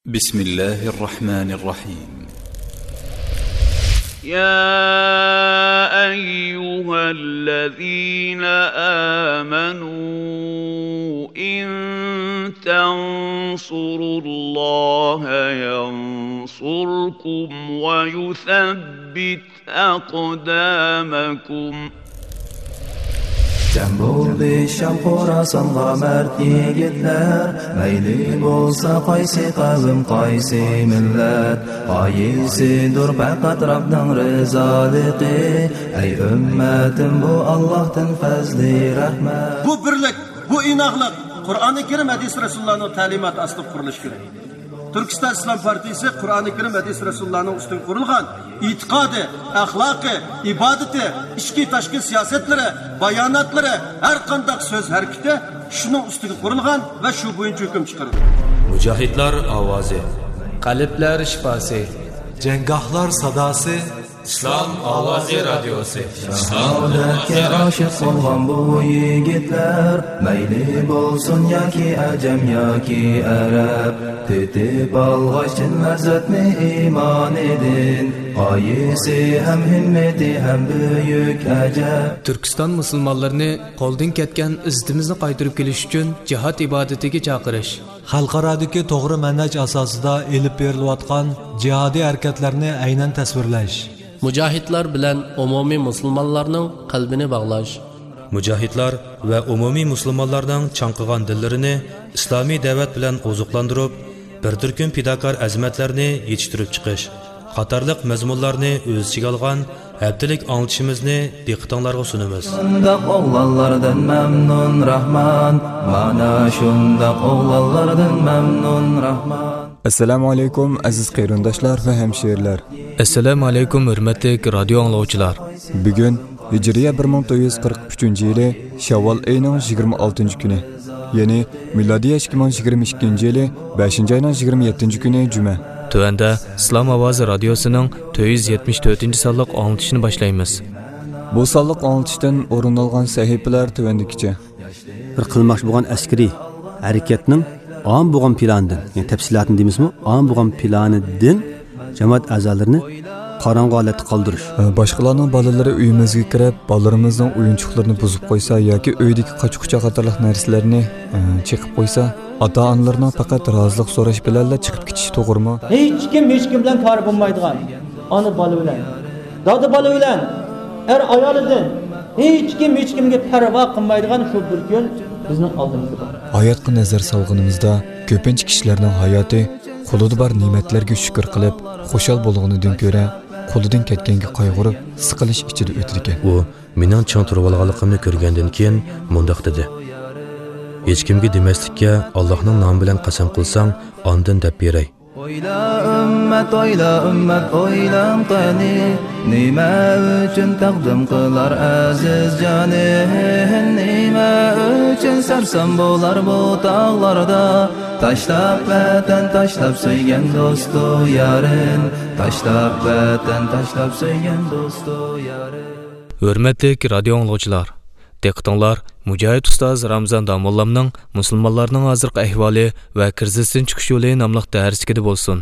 بسم الله الرحمن الرحيم. يا أيها الذين آمنوا إن تنصروا الله ينصركم ويثبت أقدامكم. Cem bo'ldi Sham Xorasanға mard yigitlar, mayli bo'lsa qaysi qavm, qaysi millat, qaysidir faqat Rabbning rizoligi. Ey ummatim, bu Allohdan fazli rahmat. Bu birlik, bu inoqlik Qur'oni Karim, hadis Rasulullohning ta'limoti asli qurilishi kerak. Turkiston Islom partiyasi Qur'oni Karim, hadis Rasulullohning ustidan qurilgan e'tiqodi, axloqi, ibodati, ichki tashqi siyosatlari, bayonotlari, har qanday so'z harakati shuning ustiga qurilgan va shu bo'yicha hukm chiqarilgan. Mujohidlar ovozi, qalblar shifosi, janggohlar sadosi, Islom ovozi radiosi. Saodatga oshiq bo'lgan bu yigitlar, mayli bo'lsin yoki ajam yoki arab, tetib olg'achin lazzatni iymon edin, qaysi ham himmati ham buyuk ajab. Turkiston musulmonlarini qo'ldan ketgan izzatimizni qaytarib kelish uchun jihad ibodatiga chaqirish, xalqarodagi to'g'ri manhaj asosida elib berilayotgan jihodiy harakatlarni aynan tasvirlash, mujohidlar bilan umumiy musulmonlarning qalbini bog'lash, mujohidlar va umumiy musulmonlarning chanqigan dillarini islomiy da'vat bilan oziqlantirib, bir turkum fidokor azmatlarni yetishtirib chiqish qatorliq mazmunlarni o'z ichiga olgan haftalik anglitishimizni diqqatingizga sunamiz. Shundoq o'g'lonlardan mamnun Rahman, mana shundoq o'g'lonlardan mamnun Rahman. Assalomu alaykum aziz qarindoshlar va hamshirlar. Assalomu alaykum hurmatli radio anglovchilar. Bugun Hijriya 1443-yili Shavvol oyining 26-kuni, ya'ni milodiy 2022-yili 5-oyning 27-kuni juma. Tövəndə İslam Ovozi radiosining 474-sonliq anglitishini boshlaymiz. Bu sonliq anglitishdan o'rin olgan sahifalar tövəndikicha. Bir qilmoqchi bo'lgan askariy harakatning am bo'lgan planidan, ya'ni tafsilotini deymizmi? Am bo'lgan planidan jamoat a'zolarini qorong'u holatda qoldirish. Boshqalarning bolalari uyimizga kirib, bolalarimizning o'yinchoqlarini buzib qo'ysa yoki uydagi qochqucha qatorliq narsalarni chiqib qo'ysa, ota-onalarning faqat rozilik so'rash bilan chiqib ketishi to'g'rimi? Hech kim bilan kori bo'lmaydigan. Ona bola bilan, dada bola bilan, ayolidan hech kimga parvo qilmaydigan shu bir kun bizning oldimizda bor. Hayotga nazar solganimizda ko'pincha kishilarning hayoti qo'lida bor ne'matlarga shukr qilib, xushal bo'lganidan ko'ra, qo'lidan ketganga qayg'urib, siqilish ichida o'tdi ekan. U mening chang turib olganligimni ko'rgandan keyin mundaq dedi: hech kimga demaslikka Allohning nomi bilan qasam qilsang, ondan deb beray. Oyla ummat, oylam qani, nima uchun taqdim qilar aziz jonin, nima uchun sarsam bo'lar bu tog'larda, tashlab vatan, tashlab sevgan do'stu yarin, tashlab vatan, tashlab sevgan do'stu yarin. Hurmatli radio anglovchilar, diqqatinglar Mujohid ustoz Ramzan Damollamning musulmonlarning hozirgi ahvoli va krizisdan chiqish yo'li nomli darsigida bo'lsin.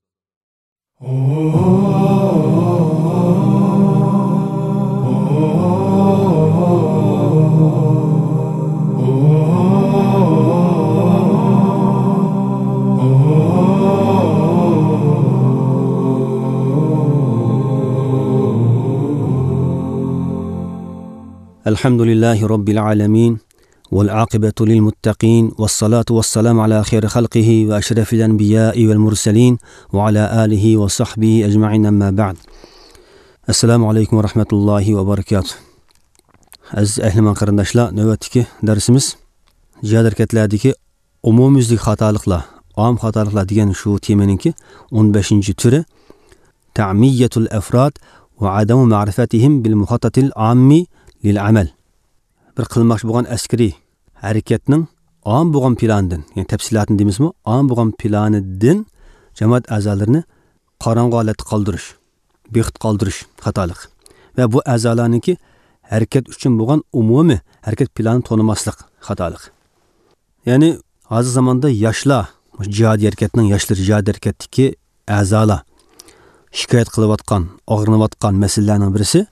الحمد لله رب العالمين والعاقبة للمتقين والصلاة والسلام على خير خلقه وأشرف الأنبياء والمرسلين وعلى آله وصحبه أجمعين أما بعد. السلام عليكم ورحمة الله وبركاته. Aziz ahli man qarindoshlar, navbatdagi darsimiz jihad harakatlaridagi umumyuzlik xatoliklar, am xatoliklar degan shu temaninki 15-turi ta'miyatul afrad va adamu ma'rifatihim bil muhattatil ammi lil amal. Bir qilmoqchi bo'lgan askariy harakatning am bo'lgan planidan, ya'ni tafsilotini deymizmi? Am bo'lgan planidan jamoat a'zolarini qorong'u holatda qoldirish, bexit qoldirish xatolik. Va bu a'zolarniki harakat uchun bo'lgan umumiy harakat planini tonimaslik xatolik. Ya'ni hozir zamonda yoshlar jihad harekatining yoshlar jihad harakatidagi a'zolar shikoyat qilayotgan, og'rinayotgan masalalarning birisi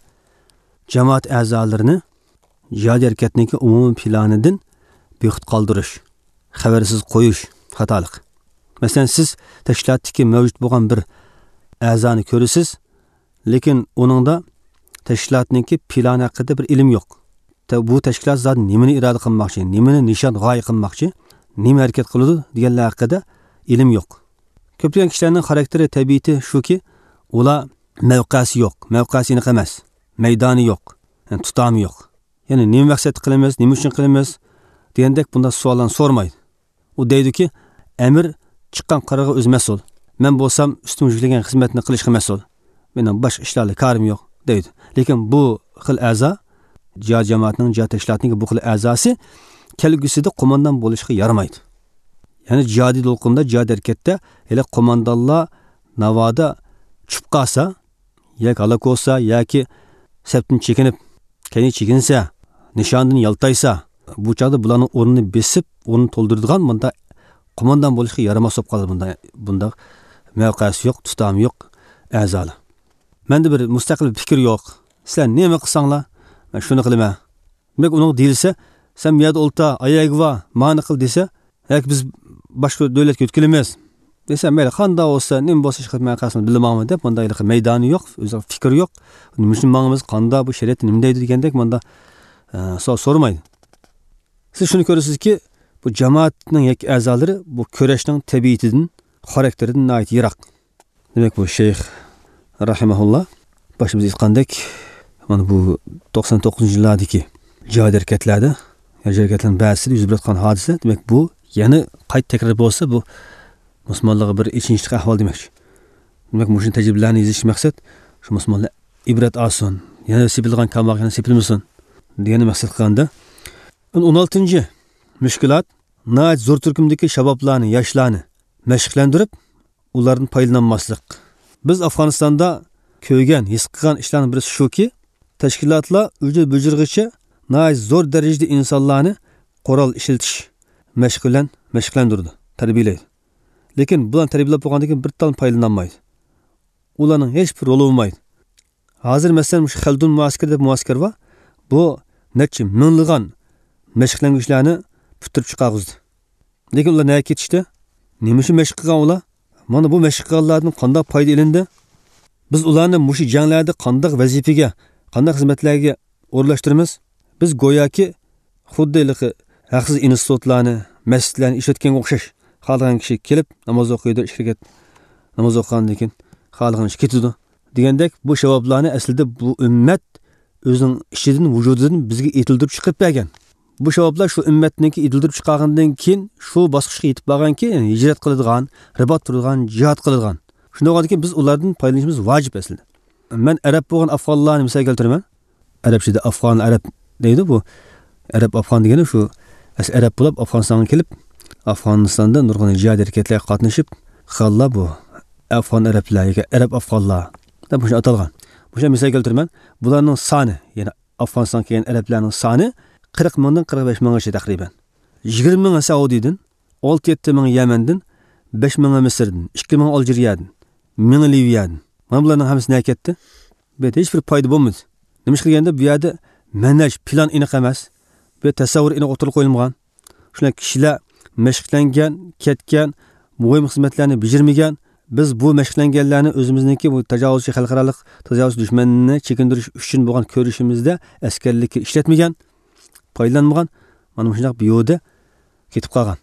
jamoat a'zolarini jihad harakatining umumiy planidan bexud qoldirish, xabarsiz qo'yish xatolik. Masalan, siz tashkilotdagi mavjud bo'lgan bir a'zoni ko'rasiz, lekin uningda tashkilotning plani haqida bir ilm yo'q. Bu tashkilot zot nimani iroda qilmoqchi, nimani nishon g'oya qilmoqchi, nima harakat qiladi deganlar haqida ilm yo'q. Ko'pchilik kishilarning xarakteri tabiati shuki, ular mavqasi yo'q, mavqasi aniq emas, maydoni yo'q, yani tutami yo'q. Ya'ni nima maqsad qilamiz, nima uchun qilamiz degandek bunda savollarni so'rmaydi. U deydiki, amir chiqqan qarorga o'z mas'ul. Men bo'lsam ustim yuklagan xizmatni qilishga mas'ul. Mening boshqa ishlarga karim yo'q deydi. Lekin bu xil a'zo jihad jamoatining, jihad tashkilotining bu xil a'zosi kelgusida qo'mondon bo'lishga yaramaydi. Ya'ni jihodiy to'lqinda, jihad harakatda hele qo'mondonlar navoda tushib qolsa, yoki halok bo'lsa, yoki sabtdan chekinib, keyin chekinsa, nishondan yaltaysa, bu chog'da bularning o'rnini besib, o'rnini to'ldiradigan bunda qo'mondon bo'lishga yaramas bo'lib qoladi. Bunda mavqasi yo'q, tutami yo'q a'zolar. Menda bir mustaqil fikr yo'q. Sizlar nima qilsanglar, men shuni qilaman. Demak, uning deyilsa, sen bu yerda o'lta, oyog'i va ma'ni qil desa, yoki biz boshqa davlatga o'tkilamiz desa, mayli qanday bo'lsa, nima bo'lsa hech qilmay qasam bilmayman deb, bunda maydoni yo'q, o'zi fikr yo'q. Musulmonimiz qanday bu shariat nima deydi degandek bunda so'ramaydi. Siz shuni ko'rasizki, bu jamoatning yoki a'zolari bu kurashning tabiatidan, xarakteridan nihoyat yiroq. Demak, bu shayx rahimahulloh boshimiz aytgandek, mana bu 99-yillardagi jihad harakatlarida, harakatlarning ba'zisida yuz bergan hodisa, demak bu yana qayta takror bo'lsa, bu musulmonlarga bir ichinchi ahvol demakchi. Demak, mushun tajribalarni yozish maqsad shu musulmonlar ibrat olsin, yana sepilgan kalmoq yana sepilmasin degan maqsad qilganda. 16-chi mushkulat nihoyat zo'r turkumdagi shaboblarni, yoshlarni mashqlantirib, ulardan foydalanmaslik. Biz Afg'onistonda ko'rgan, his qilgan ishlarning birisi shuki, tashkilotlar uji bujirg'icha nihoyat zo'r darajada insonlarni qurol ishiltish mashq bilan mashqlantirdi, tarbiyalaydi. Lekin bularni tarbiyalab bo'lgandan keyin bir tal foydalanmaydi. Ularning hech bir roli bo'lmaydi. Hozir masalan shu Xaldun muaskar deb muaskar va bu necha minglab mashqlangichlarni putirib chiqardi. Lekin ular nega ketishdi? Nima uchun mashq qilgan ular? Mana bu mashq qilganlardan qanday foyda olindi? Biz ularni mushi janglarda qanday vazifaga, qanday xizmatlarga o'rlashtiramiz? Biz go'yoki xuddi haqsiz institutlarni, masjidlarni ishlatganga o'xshash. Xalqan kishi kelib namoz o'qiydi, shirkat namoz o'qigandan keyin xalqan ish ketadi degandek, bu shavoblarni aslida bu ummat o'zining ishidan, vujudidan bizga etildirib chiqib bergan. Bu shavoblar shu ummatniki etildirib chiqargandan keyin shu bosqichga yetib borganki, hijrat qiladigan, ribat turadigan, jihad qiladigan. Shunda bo'lganki biz ulardan foydalanishimiz vojib aslida. Men arab bo'lgan afg'onlarni misol keltiraman. Arabchada afg'on, arab deydi bu. Arab afg'on degani shu arab bo'lib Afg'onistonga kelib, Afg'onistonda nurg'un jihad harakatlarga qatnashib, xallar bu afg'on arablar yoki arab afg'onlar deb shunday atalgan. O'sha misol keltiraman. Bularning soni, ya'ni Afg'onistonga kelgan arablarning soni 40 mingdan 45 minggacha taqriban. 20 ming Saudiyadan, 6-7 ming Yamandan, 5 ming Misrdan, 2 ming Aljeriyadan, 1000 Liviyadan. Mana bularning hammasi nega ketdi? Bu hech bir foyda bo'lmadi. Nima qilganda bu yerda manhaj, plan aniq emas, bu tasavvur aniq o'tirib qo'yilmagan. Shular kishilar mashqlangan, ketgan, muhim xizmatlarni bajarmagan. Biz bu mashqlanganlarni o'zimizniki bu tajovuzchi xalqaro tajovuz dushmanini chekindirish uchun bo'lgan ko'rishimizda askarlikka ishlatmagan, foydalanmagan. Mana shunday bir yo'lda ketib qolgan.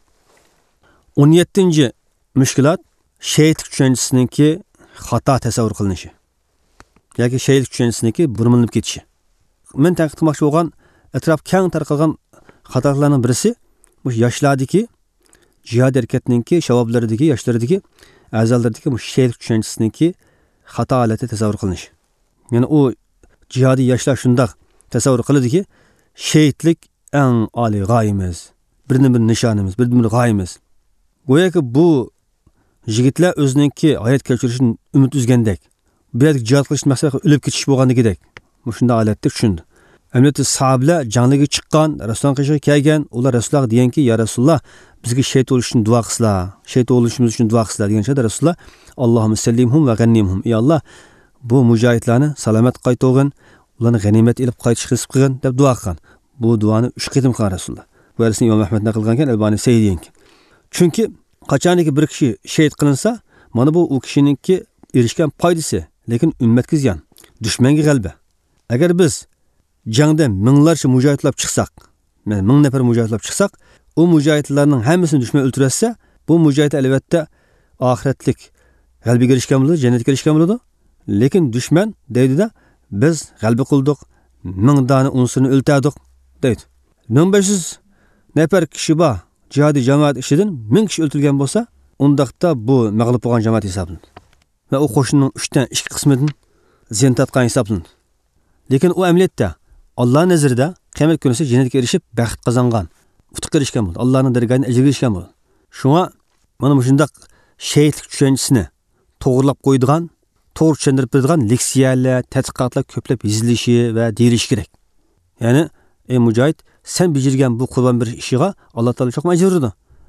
17-chi mushkulat shaytlik tushunchasiniki xato tasavvur qilinishi yoki shaytlik tushunchasiniki burmilinib ketishi. Men tanqid qilmoqchi bo'lgan atrof keng tarqalgan xatolarning birisi bu yoshlardagi jihad harakatininki shavoblaridagi, yoshlaridagi a'zolardagi bu shaytlik tushunchasiniki xato holati tasavvur qilinishi. Ya'ni u jihodiy yoshlar shunday tasavvur qiladiki, shaytlik eng oliy g'oyamiz, bir nishonimiz, bir g'oyamiz. Go'yoki bu yigitlar o'zininki hayot kechirishini umid uzgandek, bu yerda jihad qilish maqsadi o'lib ketish bo'lganligidek. Bu shunday holatda tushundi. Əmniyeti sahabeler canlıga chiqqan, Rasululloh qishiga kelgan, ular Rasululloh deganki, "Ya Rasululloh, bizga shahid bo'lish uchun duo qilsizlar. Shahid bo'lishimiz uchun duo qilsizlar" degancha Rasululloh, "Allohumma sallimhum va g'annimhum." Ey Alloh, bu mujohidlarni salomat qaytog'in, ularni g'animat ilib qaytish qilib qilgan deb duo qilgan. Bu duoni 3 qitim qilgan Rasululloh. Bu hadisni Imom Ahmad naql qilgan, Albani Sayyid. Chunki qachoniki bir kishi shahid qilinsa, mana bu u kishiningki erishgan foydasi, lekin ummatga ziyon, dushmanga g'alaba. Agar biz jangda minglarcha mujohidlar chiqsak, 1000 nafar mujohidlar chiqsak, u mujohidlarning hammasini dushman o'ldirsa, bu mujohid albatta oxiratlik g'alaba erishgan bo'ladi, jannatga erishgan bo'ladi. Lekin dushman deydi-da, biz g'alaba qildik, 1000 dona unsini o'ltirdik deydi. 1500 nafar kishi bor jihodiy jamoat ishidan 1000 kishi o'ltirilgan bo'lsa, undaqda bu mag'lub bo'lgan jamoat hisoblanadi. Va u qo'shinning 3dan 2 qismidan ziyon tatgan hisoblanadi. Lekin u amaliyotda Alloh nazarida qiyomat kunida jannatga erishib baxt qozongan, utuq erishgan bo'ldi. Allohning dargohiga ajr erishgan bo'ldi. Shunga mana shundaq shahidlik tushanchisini to'g'rilab qo'ydigan, to'g'ri tushuntirib beradigan leksiyalar, tadqiqotlar ko'plab yozilishi va deyilishi kerak. Ya'ni, ey mujohid, sen bijirgan bu qurbon berish ishiga Alloh taolo çok ajr berdi.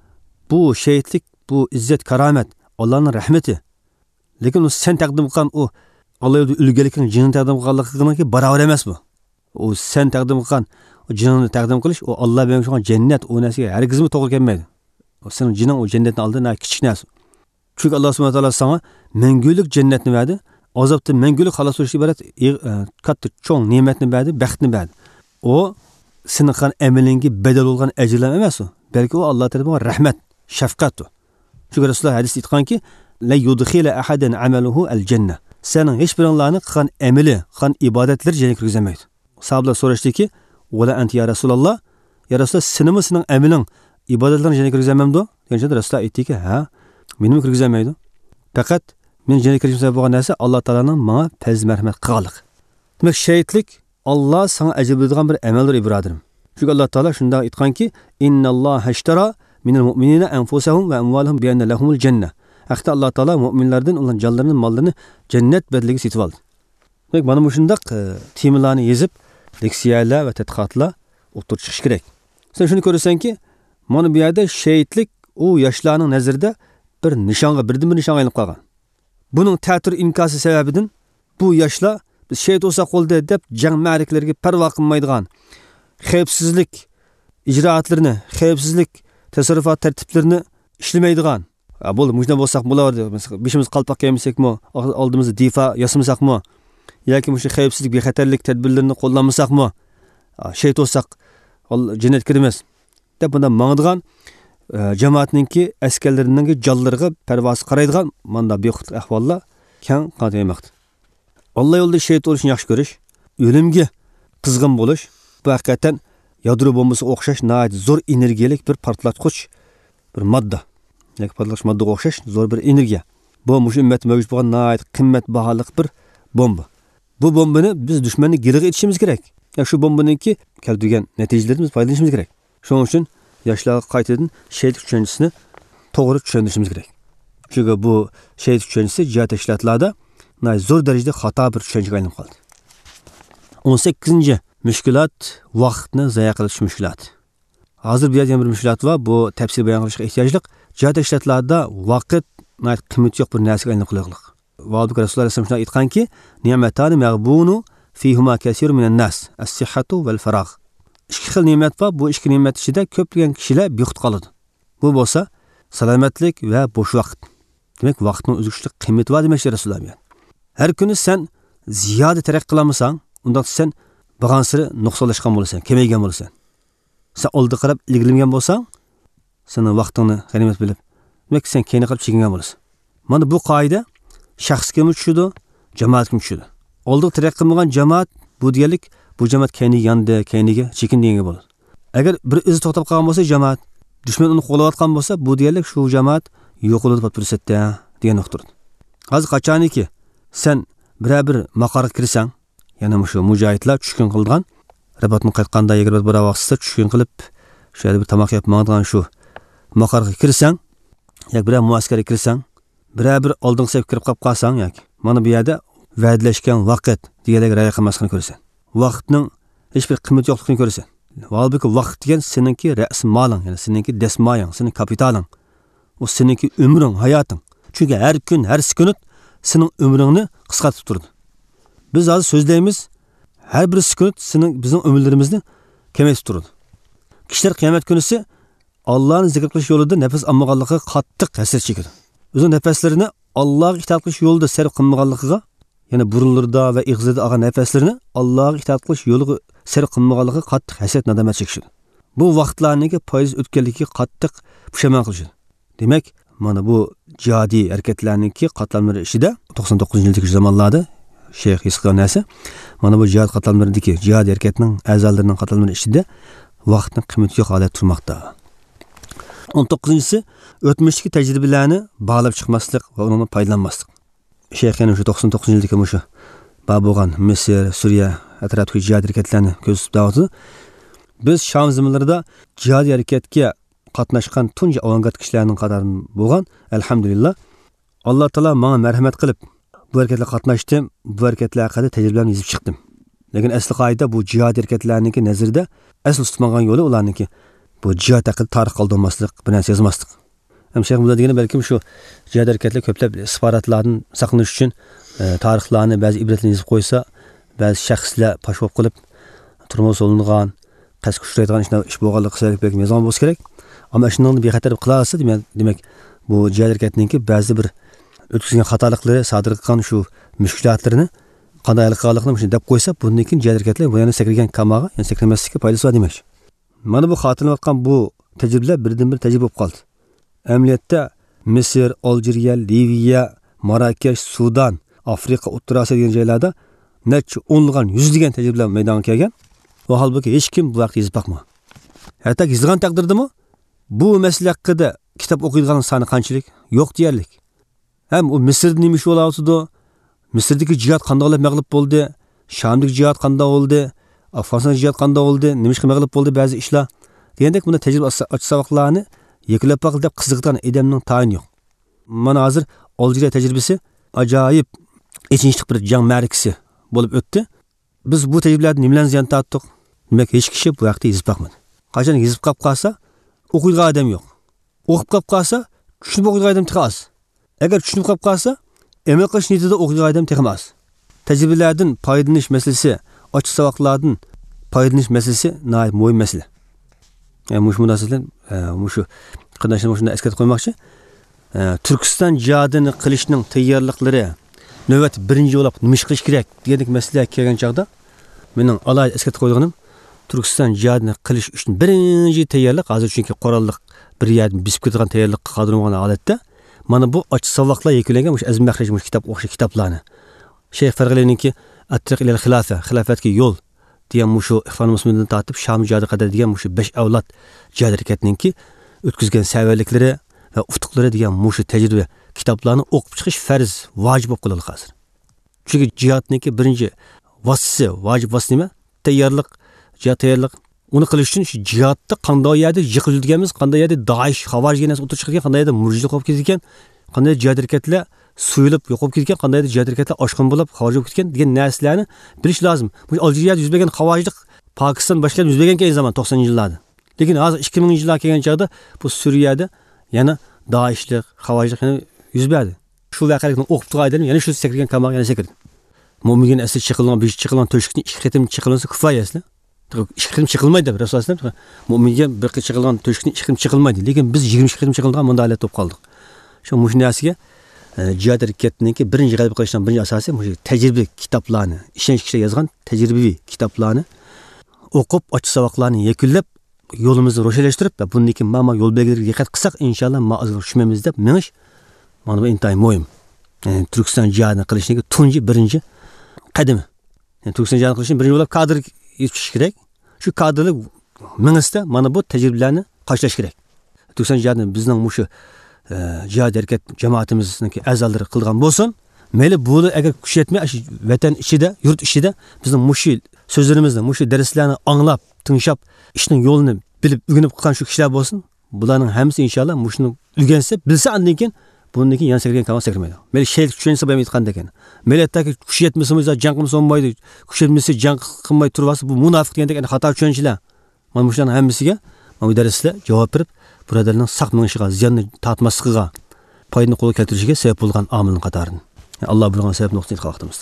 Bu shahidlik, bu izzat, karomat, Allohning rahmati. Lekin u sen taqdim qilgan u Alloh yo'lida ulgulikning jinni taqdim qilganligiga barobar emas bu. O sen taqdim qilgan jinnini taqdim qilish, o Alloh bergan shunga jannat o narsaga hargizmi to'g'ri kelmaydi. O sening jinning o jannatni oldida kichik narsa. Chunki Alloh subhanahu va taolo sana mangulik jannatni berdi, azobdan mangulik xalos bo'lishga iborat katta cho'ng ne'matni berdi, baxtni berdi. O sening qilgan amalingga badal bo'lgan ajrlar emas u, balki u Alloh tomonidan rahmat, shafqat. Chunki Rasululloh hadisda aytganki, la yudkhila ahadan amaluhu al-janna. Sening hech biringlarni qilgan amali, qilgan ibodatlar jannatga kirgizmaydi. Sahabeler so'rashdiki, "Wala anti ya Rasululloh? Ya Rasululloh, sening amaling ibodatlarni jannatga kirgizmaydi?" Degancha Rasululloh aytdiki, "Ha, meni kirgizmaydi. Faqat men jannatga kirgizmay bo'lgan narsa Alloh taolaning menga fazl marhamat qilganligi." Demak, shahidlik Alloh sana ajr beradigan bir amaldir, ibrodarim. Chunki Alloh taolo shunday aytganki, "Innalloha ashtara minal mu'minina anfusahum va amwalahum bi anna lahumul janna." Haqiqatan Alloh taolo mu'minlardan ularning jonlarini, mollarini jannat badaliga setib oldi. Demak, mana bu shundaq temalarni yozib, leksiyalar va tadqiqotlar o'tirib chiqish kerak. Sen shuni ko'rasanki, mana bu yerda shahidlik u yoshlarning nazarida bir nishonga, birdan-bir nishonga aylanib qolgan. Buning ta'tir inkosi sababidan bu yoshlar biz shahid bo'lsak bo'ldi deb jang ma'rakalarga parvo qilmaydigan, xavfsizlik ijroatlarini, xavfsizlik tasarrufot tartiblarini ishlamaydigan. Bo'ldi, mujna bo'lsak bo'lardi. Mesela beshimiz qalpoq kiymasakmi, oldimizda difa yasamasakmi, yoki shu xavfsizlik, bexatarlik tadbirlarini qo'llanmasakmi, shahid bo'lsak jannat kiramiz deb bundan mangdigan jamoatninki askarlarining jonlariga parvoz qaraydigan manda bexut ahvollar keng qadaymoqda. Alloh yo'lida shahid bo'lishni yaxshi ko'rish, o'limga qizg'in bo'lish, bu haqiqatan yadro bombasiga o'xshash nihoyat zo'r energiyalik bir portlatqich bir modda. Yoki portlatqich moddaga o'xshash zo'r bir energiya. Bu mush ummat mavjud bo'lgan nihoyat qimmatbaholik bir bomba. Bu bombani biz dushmanni giliga etishimiz kerak. Ya shu bombaningki keltirgan natijalarimiz foydalanishimiz kerak. Shuning uchun yoshlarga qaytadan shahidlik tushunchisini to'g'ri tushuntirishimiz kerak. Chunki bu shahidlik tushunchisi jihad tashkilotlarida zo'r darajada xato bir tushunchaga aylanib qoldi. 18-ci mushkulot vaqtni zayi qilish mushkuloti. Hozir bu yerda bir mushkulot va bu tafsil bayon qilishga ehtiyojliq. Jihad tashkilotlarida vaqt qiymati yo'q bir narsaga aylanib qolganlik. Valbuk Rasululloh sallallohu alayhi vasallam aytganki, "Ni'matani maghbunu fihuma kasir minan nas, as-sihhatu vel faragh." Ikki xil ne'mat bor. Bu ikki ne'mat ichida ko'plagan kishilar bexud qoladi. Bu bo'lsa salomatlik va bo'sh vaqt. Demak, vaqtning uzluksizlik qiymati bor demoqchi Rasululloh. Har kuni sen ziyoda taraqqiy qilmasang, unda sen bo'lgan siri nuqsonlashgan bo'lasan, kamaygan bo'lasan. Sen oldi qarab ilgilangan bo'lsang, sening vaqtingni g'animat bilib, demak sen keyinga qilib chekingan bo'lasan. Mana bu qoida shaxsga tushadi, jamoatga tushadi. Oldi taraqqiy qilmagan jamoat bu deganlik, bu jamoat keyniga yandi, keyniga chekinganga bo'ladi. Agar bir iz to'xtab qolgan bo'lsa, jamoat dushman uni qo'llayotgan bo'lsa, bu deganlik shu jamoat yo'qolib turibdi degan nuqtadir. Hozir qachoniki sen bir maqarga kirsang, ya'ni shu mujohidlar tushkun qilgan, rabatni qaytganda 21 vaqtda tushkun qilib, shu yerda bir tamoq yeb mangdigan shu maqarga kirsang, yoki bir muaskarga kirsang, bir oldin sevib kirib qolsang, yoki mana bu yerda va'dalashgan vaqt deganlarga rioya qilmasligini ko'rasan. Vaqtning hech bir qimmat yo'qligini ko'rasan. Halbuki vaqt degan seninki ra's moling, ya'ni seninki desmoying, sening kapitaling. O seninki umring, hayoting. Chunki har kun, har sekund sening umringni qisqartib turadi. Biz hozir so'zlaymiz, har bir sekund bizning umrlarimizni kamaytirib turadi. Kishilar qiyomat kunisi Allah'ın zikr qilish yo'lida nafas olmaganligiga qattiq hasrat chekadi. O'zining nafaslarini Allohga itoat qilish yo'lida sarf qilmaganligiga, ya'ni burunlarda va ig'zida olgan nafaslarini Allohga itoat qilish yo'liga sarf qilmaganligiga qattiq hasrat nadomat chekishadi. Bu vaqtlarniki foiz o'tganligiga qattiq pushaymon qilishadi. Demak, mana bu jihodiy harakatlarniki qatlamlari ichida 99-yildagi zamonlarda Sheyx Isqonasi mana bu jihad qatlamlaridagi jihodiy harakatning a'zolarining qatlamlari ichida vaqtning qiymati yo'q holat turmoqda. 19-si o'tmishdagi tajribalarni bog'lab chiqmaslik va undan foydalanmaslik. Sheyx yana shu 99-yildagi mushu bo'lgan Misr, Suriya atrofidagi jihad harakatlarini ko'rsatib davdi. Biz Sham zamonlarida jihad harakatga qatnashgan tunji avangard kishilarning qatoridan bo'lgan, alhamdulillah. Alloh taolo menga marhamat qilib bu harakatlarga qatnashdim, bu harakatlar haqida tajribalarni yozib chiqdim. Lekin asli qoida bu jihad harakatlarining nazarda asl tutmagan yo'li ularniki bu jihad haqida tarix qoldirmaslik, bir narsa yozmaslik. Ham Sheyx Mulla degani balkim shu jihad harakatlar ko'plab isfarotlardan saqlanish uchun tarixlarni, ba'zi ibratlarni yozib qo'ysa, ba'zi shaxslar pashvoq qilib turmush solingan, qasd kuchlaydigan ish bo'lganligi sabab balkim yozgan bo'lsa kerak. Ammo shundan bexatar qila olsa, demak bu jihad harakatining ba'zi bir o'tkazgan xatoliklari, sodir qilgan shu mushkulotlarni qandaylik qilganligini shuni deb qo'ysa, bundan keyin jihad harakatlar bu yana sakragan kamaga, yana sakramaslikka foydasi bor demoqchi. Mana bu xotinayotgan bu tajribalar birdan-bir tajriba bo'lib qoldi. Amaliyotda Misr, Aljeriya, Liviya, Marokash, Sudan, Afrika, O'rta Osiyo degan joylarda necha o'nlagan, yuzlagan tajribalar maydonga kelgan. Va holbuki hech kim bu vaqt yozib boqmagan. Hatto yozgan taqdirdami bu masala haqida kitob o'qiydigan soni qanchalik? Yo'q deyarlik. Ham u Misrda nima ish bo'layotdi? Misrdagi jihad qanday mag'lub bo'ldi? Shamdagi jihad qanday bo'ldi? Afg'oniston jihad qanday bo'ldi? Nima ishga mag'lub bo'ldi ba'zi ishlar? Degandek buni tajriba savaqlarni yeklab baqil deb qiziqdan odamning tayini yo'q. Mana hozir Aljeriya tajribasi ajoyib echinchlik bir jang ma'rakasi bo'lib o'tdi. Biz bu tajribalarni nimalarni ziyon tortdik? Demak, hech kishi bu vaqtda yozib boqmadi. Qachon yozib qolib qolsa, o'qiydigan odam yo'q. O'qib qolib qolsa, tushunib o'qiydigan odam xilas. Agar tushunib qolib qolsa, amal qilish niyatida o'qiydigan odam xilas. Tajribalardan foydalanish masalasi, ochiq savaqlardan foydalanish masalasi nihoyat muhim masala. Mush munosabatlar, mushu qadashni shunda eslatib qo'ymoqchi. Turkiston jihadini qilishning tayyorliklari navbat birinchi bo'lib nima ish qilish kerak degan masala kelgan chaqda mening alohida eslatib qo'yganim Turkiston jihadini qilish uchun birinchi tayyorlik hozir chunki qurolliq bir yerdan bisib ketgan tayyorlikqa qodirmagan holatda mana bu ochiq savaqlar yekunlangan mush Azim Mahraj mush kitob o'qish kitoblarni Sheyx Farg'alininki At-Tariq ila al-Khilafa, xilofatga yo'l degan mushu Ixvan Muslimindan tortib Sham jihadi qadar degan mushu 5 avlod jihad harakatininki o'tkazgan savolliklari va utuqlari degan mushu tajriba kitoblarni o'qib chiqish farz, vojib bo'lib qoldi hozir. Chunki jihadniki birinchi vasisi, vojib vasi nima? Tayyorlik, jihad tayyorlik. Uni qilish uchun shu jihadda qanday yerda yiqilganmiz, qanday yerda Daesh, Xavarij degan narsa o'tirib chiqgan, qanday yerda murjizlik bo'lib ketgan, qanday jihad harakatlar suyulib yo'qolib ketgan, qanday yerda jihad harakatlar oshqin bo'lib Xavarij bo'lib ketgan degan narsalarni bilish lozim. Bu Aljeriyada yuz bergan Xavarijlik Pokiston boshqalar yuz bergan keyin zaman 90-yillarda. Lekin hozir 2000-yillar kelgan chaqda bu Suriyada yana Daeshlik, Xavarijlik yana yuz berdi. Shu voqealikni o'qib turgan yana shu sakragan kamaga yana sakradi. Mo'minga asli chiqilgan, besh chiqilgan to'shikni ikki qitim chiqilinsa kifoya asli. Ikki qitim chiqilmaydi Rasululloh. Mo'minga bir qitim chiqilgan to'shikni ikki qitim chiqilmaydi. Lekin biz 20 qitim chiqilgan bunda holat bo'lib qoldik. Shu mushnasiga jihad harakatininki birinchi g'alaba qilishdan birinchi asosi shu tajriba kitoblarni, ishonch kishilar yozgan tajribaviy kitoblarni o'qib, ochiq savaqlarni yakunlab, yo'limizni ro'shanlashtirib va bundan keyin mana yo'l belgilariga diqqat qilsak, inshaalloh ma'zur tushmaymiz deb menish mana bu intayin muhim. Turkiston jihadini qilishning tunji birinchi qadami. Turkiston jihadini qilishning birinchi bo'lib kadr yetkizish kerak. Shu kadrni mingisda mana bu tajribalarni qoshlash kerak. Turkiston jihadini bizning mushu jihad harakat jamoatimizniki a'zolari qilgan bo'lsin, mayli bu agar kuch yetmay shu vatan ichida, yurt ichida bizning mushu so'zlarimizni, mushu darslarni anglab, tinglab, ishning yo'lini bilib, o'rganib qilgan shu kishilar bo'lsin. Bularning hammasi inshaalloh mushuni o'rgansa, bilsa, undan keyin bundan keyin yana sakragan kalma sakramaydi. Meli şey kuchlansa ham aytganda ekan. Millatdagi kuch yetmasa jang qilmasa bo'lmaydi. Kuch yetmasa jang qilmay turvasi bu munofiq degandek xato tushunishlar. Mana shularning hammasiga mana bu darslar javob berib, birodarlarning saq mingishiga, ziyonni tatmasligiga, foydani qo'lga keltirishiga sabab bo'lgan omilning qatoridan. Alloh bilgan sababni o'qitib vaqtimizda.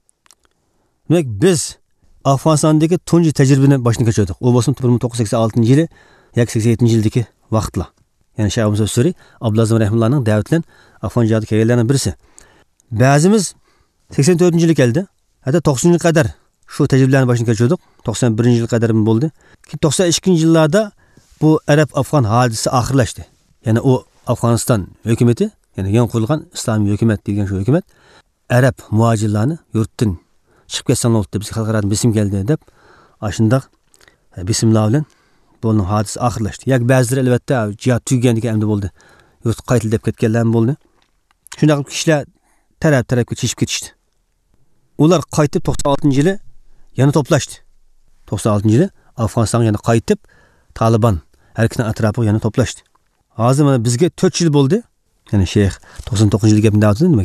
Demak biz Afg'onistondagi tunji tajribani boshdan kechirdik. U bo'lsin 1986-yili yoki 87-yildagi vaqtlar. Ya'ni Shayx Musa Suri Abdulazim rahimullohning da'vat bilan Afg'on jihodiga kelganlarning birisi. Ba'zimiz 84-yilga keldi. Hatta 90-yilga qadar shu tajribalarni boshdan kechirdik. 91-yil qadar bo'ldi. 92-yillarda bu Arab-Afg'on hodisasi oxirlashdi. Ya'ni u Afg'oniston hukumatı, ya'ni yangi qurilgan islomiy hukumat degan shu hukumat Arab muhojirlarni yurtdan chiqib ketsanlar bo'ldi, bizga xalqaro bisim keldi deb, ashundaq bisimlar bilan bunun hadisi oxirlashdi. Yoki ba'zilar albatta jihad tugagandan endi bo'ldi. Yurt qaytil deb ketganlar bo'ldi. Shunday qilib kishilar taraf-tarafga chishib ketishdi. Ular qaytib 96-yili yana to'plashdi. 96-yili Afg'onistonga yana qaytib Taliban harakatining atrofiga yana to'plashdi. Hozir mana bizga 4 yil bo'ldi. Ya'ni Sheyx 99-yil gapini aytdi demak.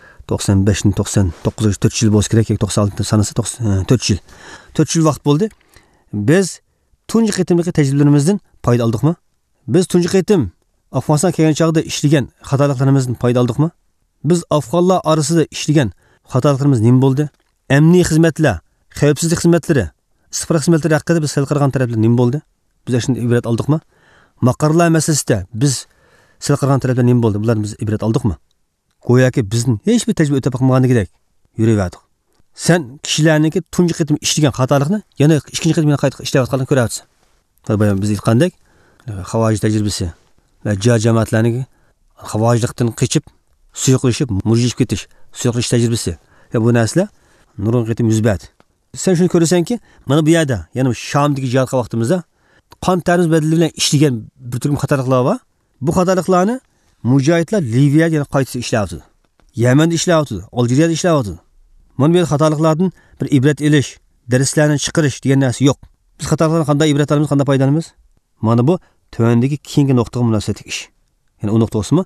95 99 4 yil bo'lsa kerak, 96 sanasi 4 yil. 4 yil vaqt bo'ldi. Biz tunji qitimdagi tajribalarimizdan foyda oldikmi? Biz tunji qitim Afg'oniston kelgan chog'da ishlagan xatoliklarımızdan foyda oldikmi? Biz afg'onlar orasida ishlagan xatoliklarimiz nima bo'ldi? Amniy xizmatlar, xavfsizlik xizmatlari, istixborot xizmatlari haqida biz sal qaragan taraflar nima bo'ldi? Biz shunday ibrat oldikmi? Maqarlar masalasida biz sal qaragan taraflar nima bo'ldi? Bular biz ibrat oldikmi? Go'yoki bizning hech bir tajriba o'tib bo'lmaganidek yuraverdik. Sen kishilarniki tunji qitim ishlagan xatolikni yana ikkinchi qitim qayta ishlayotganini ko'ryapsiz. Tabii biz aytgandek, xavoj tajribasi va jamoatlarning xavojlikdan qochib, suyuqlashib, murjishib ketish, suyuqlash tajribasi. Va bu narsa nurun qitim yuzbat. Sen shuni ko'rasanki, mana bu yerda, ya'ni Shamdagi jihadga vaqtimizda qon tarbiz badali bilan ishlagan bir turkum xatoliklar bor. Bu xatoliklarni mujohidlar Liviyada yana qayta ishlayapti. Yamanda ishlayapti, Aljeriyada ishlayapti. Mana bu xatoliklardan bir ibrat elish, darslarni chiqarish degan narsa yo'q. Biz xatoliklardan qanday ibrat olamiz, qanday foydalanamiz? Mana bu tövendeki keyingi nuqtaga munosabatli ish. Ya'ni o nuqta o'smi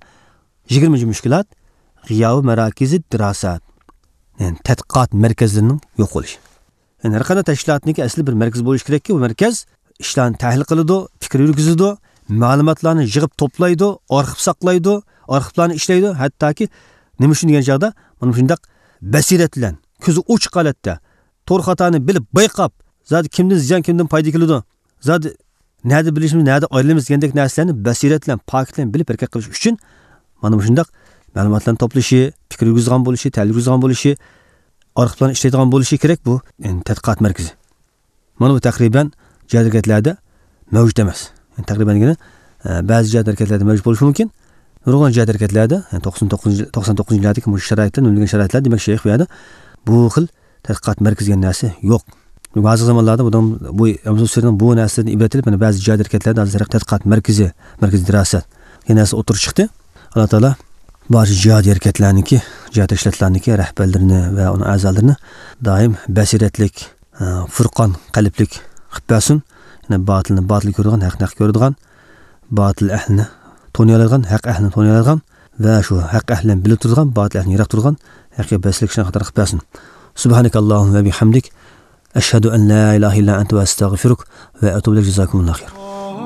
20 mushkilat g'iyobi marakizi dirosat. Ya'ni tadqiqot markazlarining yo'q bo'lishi. Ya'ni har qanday tashkilotniki asli bir markaz bo'lishi kerakki, bu markaz ishlarni tahlil qiladi, fikr yurgizadi, ma'lumotlarni yig'ib to'playdi, arxiv saqlaydi, arxivlarni ishlaydi, hattoki nima uchun degan joyda mana shunday basirat bilan, ko'zi ochiq holatda to'g'ri xatoni bilib bayqab, zodi kimdan ziyon, kimdan foyda keladi, zodi nerede bilishimiz, nerede ayrılımız degandek narsalarni basirat bilan, pok bilan bilib harakat qilish uchun mana shunday ma'lumotlarni to'plashi, fikr yurgizgan bo'lishi, tahlil yurgizgan bo'lishi, arxivlarni ishlaydigan bo'lishi kerak bu tadqiqot markazi. Mana bu taqriban jihad harakatlarda mavjud emas. Taqriban ba'zi jihad harakatlarda mavjud bo'lishi mumkin. Nurg'un jihad harakatlarda 99-yillardagi bu sharoitlar, nolgan sharoitlar demak Sheyx bu yerda bu xil tadqiqot markazi degan narsa yo'q. Bazı zamanlarda bu Amzusirning bu narsadan ibrat edib, mana ba'zi jihad harakatlarda hozir tadqiqot markazi dirosat yanasi o'tirib chiqdi. Alloh taolo barcha jihad harakatlarniki, jihad tashkilotlarniki rahbarlarini va uning a'zolarini doim basiratlik, furqon qalblik qilib bersin. Ya'ni botilni botil ko'radigan, haqni haq ko'radigan, botil ahlini toniy oladigan, haq ahlini toniy oladigan va shu haq ahlini bilib turadigan, botil ahlini yiroq turadigan haqiqiy basilik shuni xatar qilib bersin. Subhanakallohumma va bihamdik أشهد أن لا إله إلا أنت وأستغفرك وأتوب إليك جزاكم الله خير.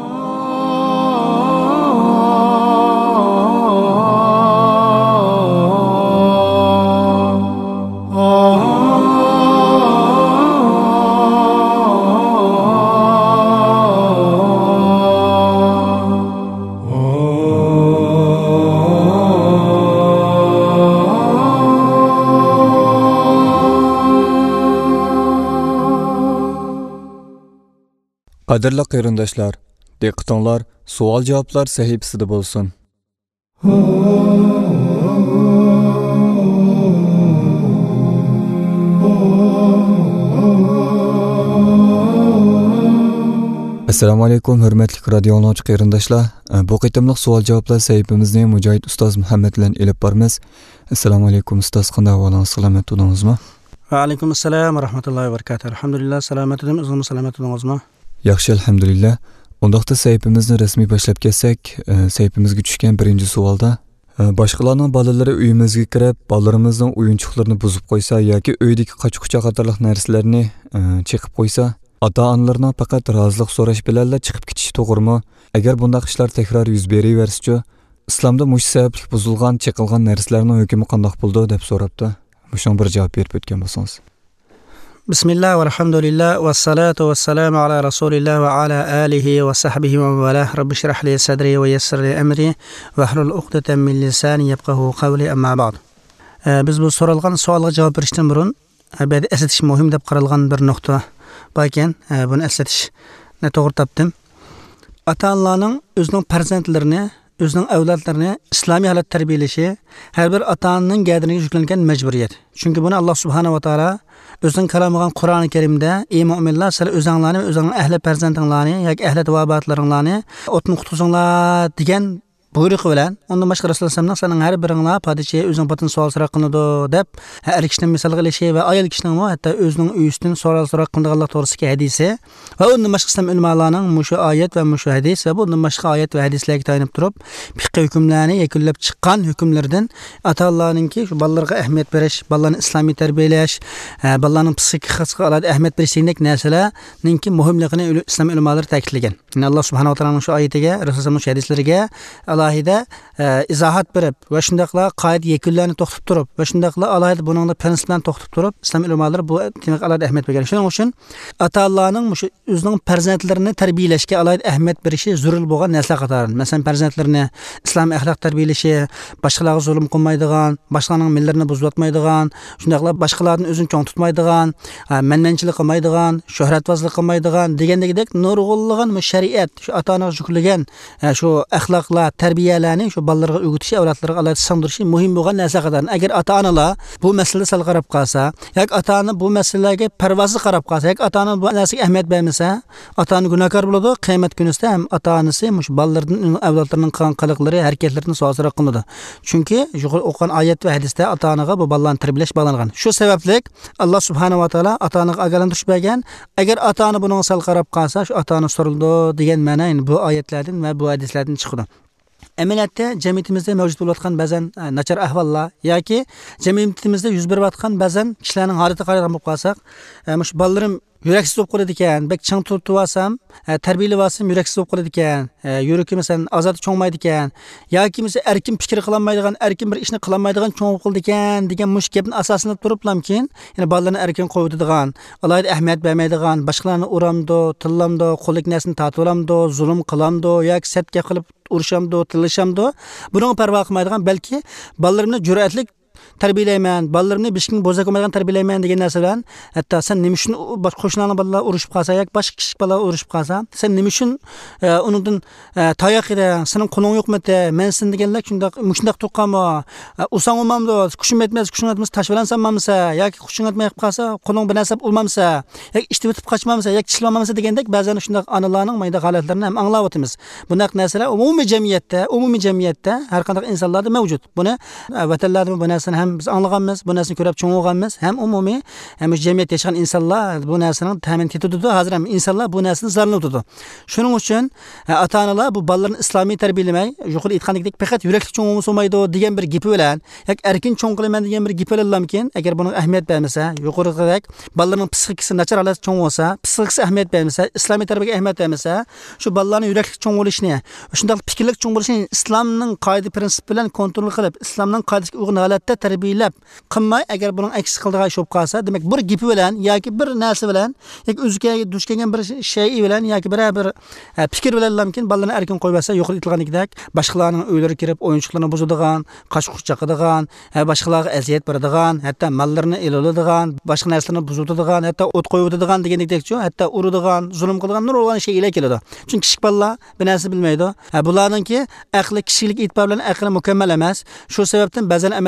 Qadrli qarindoshlar, diqqatinglar savol-javoblar sahifasida bo'lsin. Assalomu alaykum, hurmatli radio anglag'uchi qarindoshlar. Bu qitimliq savol-javoblar sahifamizni Mujohid ustoz Muhammad bilan elib boramiz. Assalomu alaykum ustoz, qanday ahvolingiz, salomat bo'lingizmi? Va alaykum assalom va rahmatullohi va barakatuh. Alhamdulillah, salomat edim, o'zim salomat bo'lingizmi? Yaxshi, alhamdulillah. Undaqda sahifamizni rasmiy boshlab ketsak, sahifamizga tushgan birinchi savolda Boshqalarning bolalari uyimizga kirib, bolalarimizning o'yinchoqlarini buzib qo'ysa yoki uydagi qochqucha qatorliq narsalarni chiqib qo'ysa, ota-onalarning faqat rozilik so'rash bilan chiqib ketishi to'g'rimi? Agar bunday ishlar takror yuz beraversa, islomda mush sababli buzilgan, chiqilgan narsalarning hukmi qanday bo'ldi deb so'rabdi. Mushun bir javob berib o'tgan bo'lsangiz. Bismillah va alhamdulillah va salatu va salamu ala rasulillah va ala alihi va sahbihi va mawalah. Rabbi shrah li sadri va yassir li amri va hlul uqdatan min lisani yafqahu qawli amma ba'd. Biz bu so'ralgan savolga javob berishdan burun albatta eslatish muhim deb qaralgan bir nuqta bor ekan. Buni eslatishni to'g'ri topdim. Ota-onalarning o'zining farzandlarini, o'zining avlodlarini islomiy holat tarbiyalashi har bir ota-onaning gardiniga yuklangan majburiyat. Chunki buni Alloh subhanahu va taolo o'zining kalamigan Qur'oni Karimda ey mu'minlar, sizlar o'zinglarni, o'zingizning ahli farzandinglarni yoki ahli tavobatlaringlarni o'tni qutqizinglar degan buyruq bilan ondan boshqa Rasululloh sallallohu alayhi vasallam har biringlar padişah o'zining patini savol so'roq qiladi deb er kishining misol qilishi va ayol kishining hatto o'zining uyidan savol so'roq qilganlik to'g'risidagi hadisi va undan boshqa islom ulamolarining mushu oyat va mushu hadis va bundan boshqa oyat va hadislarga tayanib turib fiqh hukmlarini yakunlab chiqqan hukmlardan ota-onalarningki shu bolalarga ahamiyat berish, bolalarni islomiy tarbiyalash, bolalarning psixikasiga alohida ahamiyat berishlik narsalarningki muhimligini islom ulamolari ta'kidlagan. Yani Allah subhanahu wa ta'alaning shu oyatiga, Rasulullohning shu hadislariga alohida izohat berib va shundaqla qoida yakunlarni to'xtatib turib va shundaqla alohida buningda prinsiplarni to'xtatib turib islom ulamolari bu temaga alohida ahamiyat bergan. Shuning uchun ota-onalarning shu o'zining farzandlarini tarbiyalashga alohida ahamiyat berishi zarur bo'lgan narsa qatori. Masalan, farzandlarini islom axloq tarbiyalashi, boshqalarga zulm qilmaydigan, boshqalarning millarini buzmaydigan, shundaqla boshqalarni o'zini cho'ng tutmaydigan, manmanchilik qilmaydigan, shuhratvozlik qilmaydigan degandek nurg'unlagan shariat shu ota-onaga yuklagan shu axloqlar, tarbiyalarni shu bolalarga o'rgatish, avlodlarga alohida singdirishi muhim bo'lgan narsa qator. Agar ota-onalar bu masalaga sal qarab qolsa, yoki ota-ona bu masalaga parvozsiz qarab qolsa, yoki ota-ona bu narsaga ahamiyat bermasa, ota-ona gunohkor bo'ladi. Qiyomat kunida ham ota-onasi mush bolalarning, avlodlarning qilgan qiliqlari, harakatlarini savol qiladi. Chunki yuqori o'qigan oyat va hadisda ota-onaga bu bolalarni tarbiyalash bog'langan. Shu sababli Alloh subhanahu va taolo ota-onaga ogohlantirish bergan. Agar ota-ona bunga sal qarab qolsa, shu ota-ona so'rildi degan ma'no bu oyatlardan va bu hadislardan chiqadi. Amaliyotda jamiyatimizda mavjud bo'layotgan ba'zan nachar ahvollar yoki jamiyatimizda yuz berayotgan ba'zan kishilarning holatiga qarab qolsak, mush bolalarim yuraksiz bo'lib qoladi ekan, bek chang turtib olsam, tarbiyalab olsam yuraksiz bo'lib qoladi ekan, yuragi masalan azoti cho'ngmaydi ekan, yoki masalan erkin fikr qilolmaydigan, erkin bir ishni qilolmaydigan cho'ng qildi ekan degan mush gapni asosini turiblamkin, ya'ni bolalarni erkin qo'yadigan, alohida ahamiyat bermaydigan, boshqalarni uramdi, tillamdi, qo'llik narsani tatib olamdi, zulm qilamdi yoki satga qilib urishamdi, tilishamdi, buning parvo qilmaydigan, balki bolalarimni jur'atlik tarbiyalayman, bolalarimni beshikning bo'zak olmaydigan tarbiyalayman degan narsa bilan, hatto sen nima uchun qo'shnilarning bolalar urushib qolsa yoki boshqa kichik bolalar urushib qolsa, sen nima uchun undan tayoq yeding, sening qo'ling yo'qmidi, men sen deganlar shundoq tuqqanmi, usang olmamdi, kuchim yetmas, tashlab olamsanmamsa, yoki kuching yetmay qolsa, qo'ling bir narsa olmamsa, yoki ishni bitib qochmamsa, yoki tishlolmamsa degandek ba'zan shundoq onalarning mayda holatlarini ham anglab o'tamiz. Bunday narsalar umumiy jamiyatda har qanday insonlarda mavjud. Buni vatanlarda bu narsani ham biz anglaganmiz, bu narsani ko'rib cho'ng'olganmiz, ham umumiy ham jamiyat yashagan insonlar bu narsani ta'min etadi. Hozir ham insonlar bu narsani zararlanadi. Shuning uchun ota-onalar bu bolalarni islomiy tarbiyalamay, yuqori aytgandek faqat yurakli cho'ng bo'lmaydi degan bir gapi bilan, yoki erkin cho'ng qilaman degan bir gapi bilan mumkin, agar buni ahamiyat bermasa, yuqoridek bolalarning psixikasi nachar holatda cho'ng bo'lsa, psixikasi ahamiyat bermasa, islomiy tarbiyaga ahamiyat bermasa, shu bolalarning yurakli cho'ng bo'lishini, shunday fikrlik cho'ng bo'lishini islomning qoida prinsip bilan kontrol qilib, islomning qoidasiga uyg'un holatda tarbiyalab qilmay, agar buning aksi qildigan ish bo'lib qolsa, demak bir gapi bilan yoki bir narsa bilan yoki o'ziga duch kelgan bir shay bilan yoki bir fikr bilan mumkin bolalarni erkin qo'yibsa, yuqori aytilganidek boshqalarning uylariga kirib o'yinchoqlarni buzadigan, qochquchaq qiladigan, boshqalarga aziyat beradigan, hatto mollarini eloladigan, boshqa narsalarni buzadigan, hatto o't qo'yadigan degandekchi, hatto uradigan, zulm qiladigan nurg'un shaylar keladi. Chunki kichik bolalar bu narsa bilmaydi. Bularningki aqli, kishilik e'tibor bilan aqli mukammal emas. Shu sababdan ba'zan amallar ular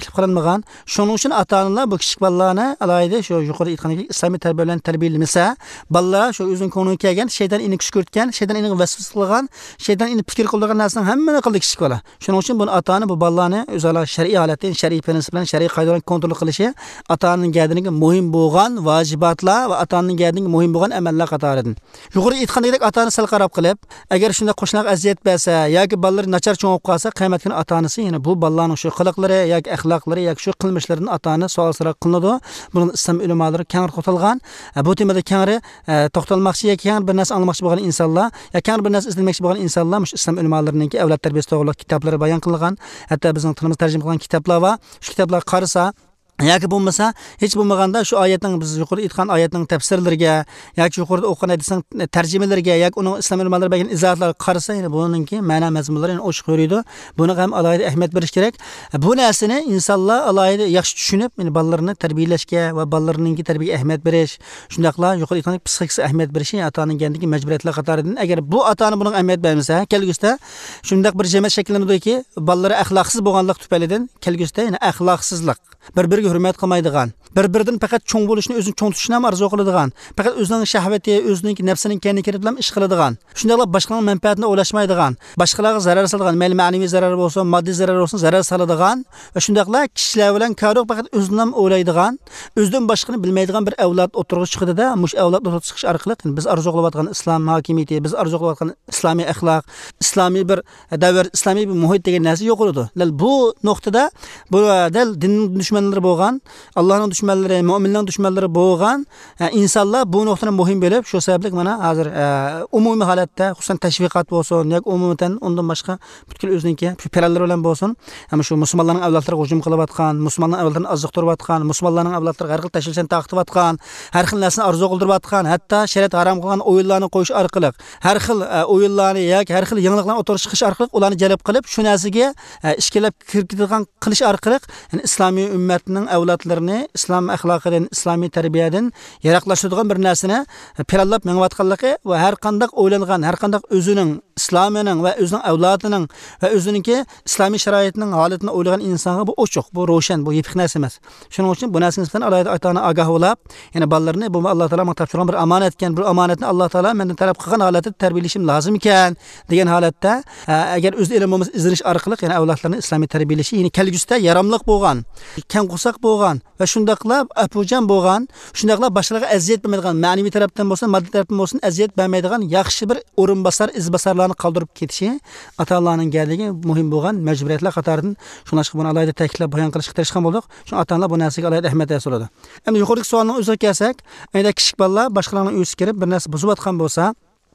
taklif qilinmagan. Shuning uchun ota-onalar bu kichik bolalarni alayda shu yuqori aytganidek islomiy tarbiya bilan tarbiyalamasa, bolalar shu o'zining ko'ngliga kelgan, shayton ini kuchkurtgan, shayton ini vasvas qilgan, shayton ini fikr qilgan narsaning hammani qildi kichik bola. Shuning uchun bu ota-ona bu bolalarni o'zaro shar'iy holatda, shar'iy prinsip bilan, shar'iy qoida bilan kontrol qilishi ota-onaning gardiniga muhim bo'lgan vojibotlar va ota-onaning gardiniga muhim bo'lgan amallar qatoridan. Yuqori aytganidek ota-ona sal qarab qilib, agar shunda qo'shnilar aziyat bersa yoki bolalar nachar cho'ngib qolsa, qiyomat kuni ota-onasi yana bu bolalarning shu qiliqlari yoki axloqlari yoki shu qilmishlaridan ota-ona savol-so'roq qilinadi. Buni islom ulamolari keng to'xtalgan. Bu temada kengri to'xtalmoqchi yoki keng bir narsa anglamoqchi bo'lgan insonlar yoki keng bir narsa izlamoqchi bo'lgan insonlar mush islom ulamolarining avlod tarbiyasi to'g'riliq kitoblari bayon qilingan. Hatto bizning tilimiz tarjima qilgan kitoblar va shu kitoblar qarasa yoki bo'lmasa hech bo'lmaganda shu oyatning biz yuqori aytgan oyatning tafsirlariga yoki yuqorida o'qigan hadisning tarjimalariga yoki uning islom ulamolari bergan izohatlariga qarasa, yana buningki ma'no mazmunlari ochiq ko'radi. Buni ham alohida ahamiyat berish kerak. Bu narsani insonlar alohida yaxshi tushunib, bolalarni tarbiyalashga va bolalarning tarbiyaga ahamiyat berish, shundaqla yuqori aytgan psixikasiga ahamiyat berish ota-onaning gandagi majburiyatlar qatoridan. Agar bu ota-ona bunga ahamiyat bermasa, kelgusida shundaq bir jamiyat shakllanadiki, bolalari axloqsiz bo'lganlik tufaylidan kelgusida yana axloqsizlik, bir-biriga hurmat qilmaydigan, bir-biridan faqat cho'ng bo'lishni, o'zini cho'ng tutishni ham arzu qiladigan, faqat o'zining shahvati, o'zining nafsining kendini kirib bilan ish qiladigan, shundaqla boshqalarning manfaatini o'ylashmaydigan, boshqalarga zarar soladigan, mayli ma'naviy zarar bo'lsin, moddiy zarar bo'lsin, zarar soladigan va shundaqla kishilar bilan karoq faqat o'zini ham o'ylaydigan, o'zidan boshqani bilmaydigan bir avlod o'tirg'i chiqdi-da, mush avlod o'tirg'i chiqish orqali biz arzu qilayotgan islom hokimiyati, biz arzu qilayotgan islomiy axloq, islomiy bir davr, islomiy bir muhit degan narsa yo'q edi. Bu nuqtada bu dal din dushmanlari bo'lgan, Allohning dushmanlari, mu'minlarning dushmanlari bo'lgan insonlar bu nuqtani muhim bilib, shu sababli mana hozir umumiy holatda, xususan tashviqot bo'lsin, yoki umuman undan boshqa butkul o'ziniki planlar bilan bo'lsin, ham shu musulmonlarning avlodlariga hujum qilayotgan, musulmonlarning avlodlarini oziqtirayotgan, musulmonlarning avlodlariga har xil tashvishlarni taqtiyotgan, har xil narsani arzu qildirayotgan, hatto shariat harom qilgan o'yinlarni qo'yish orqali, har xil o'yinlarni yoki har xil yangiliklarni o'tirib chiqish orqali ularni jalb qilib, shu narsaga ishkilab kirgizgan qilish orqali islomiy ummatning avlodlarini islom axloqidan, islomiy tarbiyadan yaroqlashtiradigan bir narsani planlab mengayotganligi va har qanday o'ylangan, har qanday o'zining islomining va o'zining avlodining va o'ziningki islomiy sharoitning holatini o'ylagan insonga bu ochiq, bu ro'shan, bu yepiq narsa emas. Shuning uchun bu narsani nisbatan alohida ota-ona ogoh bo'lib, yana bolalarni bu Alloh taolo menga topshirgan bir omonat ekan, bu omonatni Alloh taolo mendan talab qilgan holatda tarbiyalashim lozim ekan degan holatda agar o'z ilmimiz izlanish orqali yana avlodlarni islomiy tarbiyalashi, ya'ni kelgusida yaramliq bo'lgan, keng qo'saq bo'lgan va shundaqla apujan bo'lgan, shundaqla boshqalarga aziyat bermaydigan, ma'naviy tarafdan bo'lsin, moddiy tarafdan bo'lsin aziyat bermaydigan yaxshi bir o'rinbosar, izbosarlarni qoldirib ketishi ota-onalarning gardigi muhim bo'lgan majburiyatlar qatoridan. Shuningdek buni alohida ta'kidlab bayon qilishga tirishgan bo'ldik. Shu ota-onalar bu narsaga alohida ahamiyat beradi. Endi yuqoridagi savolning o'ziga kelsak, endi kichik bolalar boshqalarning uyisiga kirib bir narsa buzayotgan bo'lsa,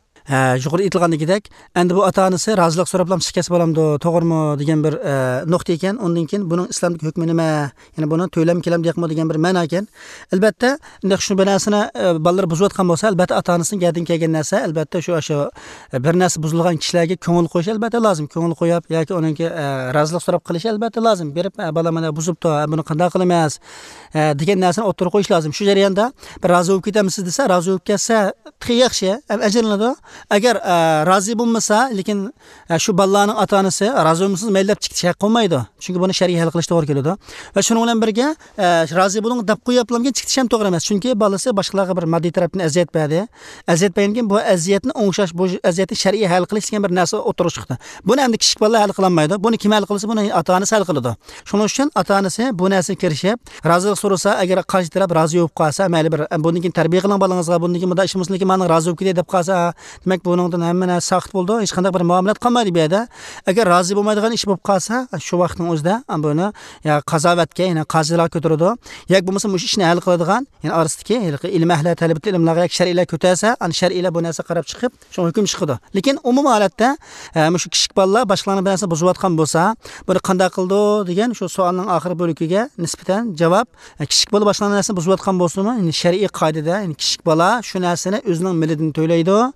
yuqori aytilgandagidek, endi bu ota-onasi rozilik so'rab ham shikast bo'lamdi, to'g'rimi degan bir nuqta ekan. Undan keyin buning islomdagi hukmi nima? Ya'ni buni to'ylam kelam deyapmi degan bir ma'no ekan. Albatta, endi shu narsani bolalar buzayotgan bo'lsa, albatta ota-onasining gadidan kelgan narsa, albatta shu bir narsa buzilgan kishilarga ko'ngil qo'yish albatta lozim. Ko'ngil qo'yib yoki uningga rozilik so'rab qilish albatta lozim. Berib, bola mana buzibdi, buni qanday qilamiz degan narsani o'tirib qo'yish lozim. Shu jarayonda bir rozi bo'lib ketamisiz desa, rozi bo'lib ketsa, yaxshi, ajrlanadi. Agar rozi bo'lmasa, lekin shu bolalarning ota-onasi rozi bo'lmasiz maylab chiqish qolmaydi. Chunki buni shar'iy hal qilish to'g'ri keladi. Va shuning bilan birga rozi bo'ling deb qo'yaplamgan chiqish ham to'g'ri emas. Chunki bolasi boshqalarga bir moddiy tarafdan aziyat berdi. Aziyat bergan bu aziyatni o'ngshash, bu aziyatni shar'iy hal qilish degan bir narsa o'tirib chiqdi. Buni endi kichik bolalar hal qila olmaydi. Buni kim hal qilsa, buni ota-onasi hal qiladi. Shuning uchun ota-onasi bu narsaga kirishib, rozilik so'rasa, agar qarshi taraf rozi bo'lib qolsa, mayli bir bundan keyin tarbiya qiling bolangizga, bundan keyin bunday ishimiz lekin men rozi bo'lib ketay deb qolsa, demak buningdan hamma narsa saqit bo'ldi, hech qanday bir muomalat qilmaydi bu yerda. Agar rozi bo'lmaydigan ish bo'lib qolsa, shu vaqtning o'zida buni ya qazovatga, ya'ni qozilar ko'taradi. Yoki bo'lmasa mush ishni hal qiladigan, ya'ni orasidagi ilm ahli talab ilmlarga shar'iylar ko'tarsa, ana shar'iylar bu narsa qarab chiqib, shu hukm chiqadi. Lekin umumiy holatda mush kichik bolalar boshqalarning bir narsa buzayotgan bo'lsa, buni qanday qildi degan shu savolning oxir bo'ligiga nisbatan javob, kichik bola boshqalarning narsasini buzayotgan bo'lsa-mi, ya'ni shar'iy qoidada, ya'ni kichik bola shu narsani o'zining milidan to'laydi.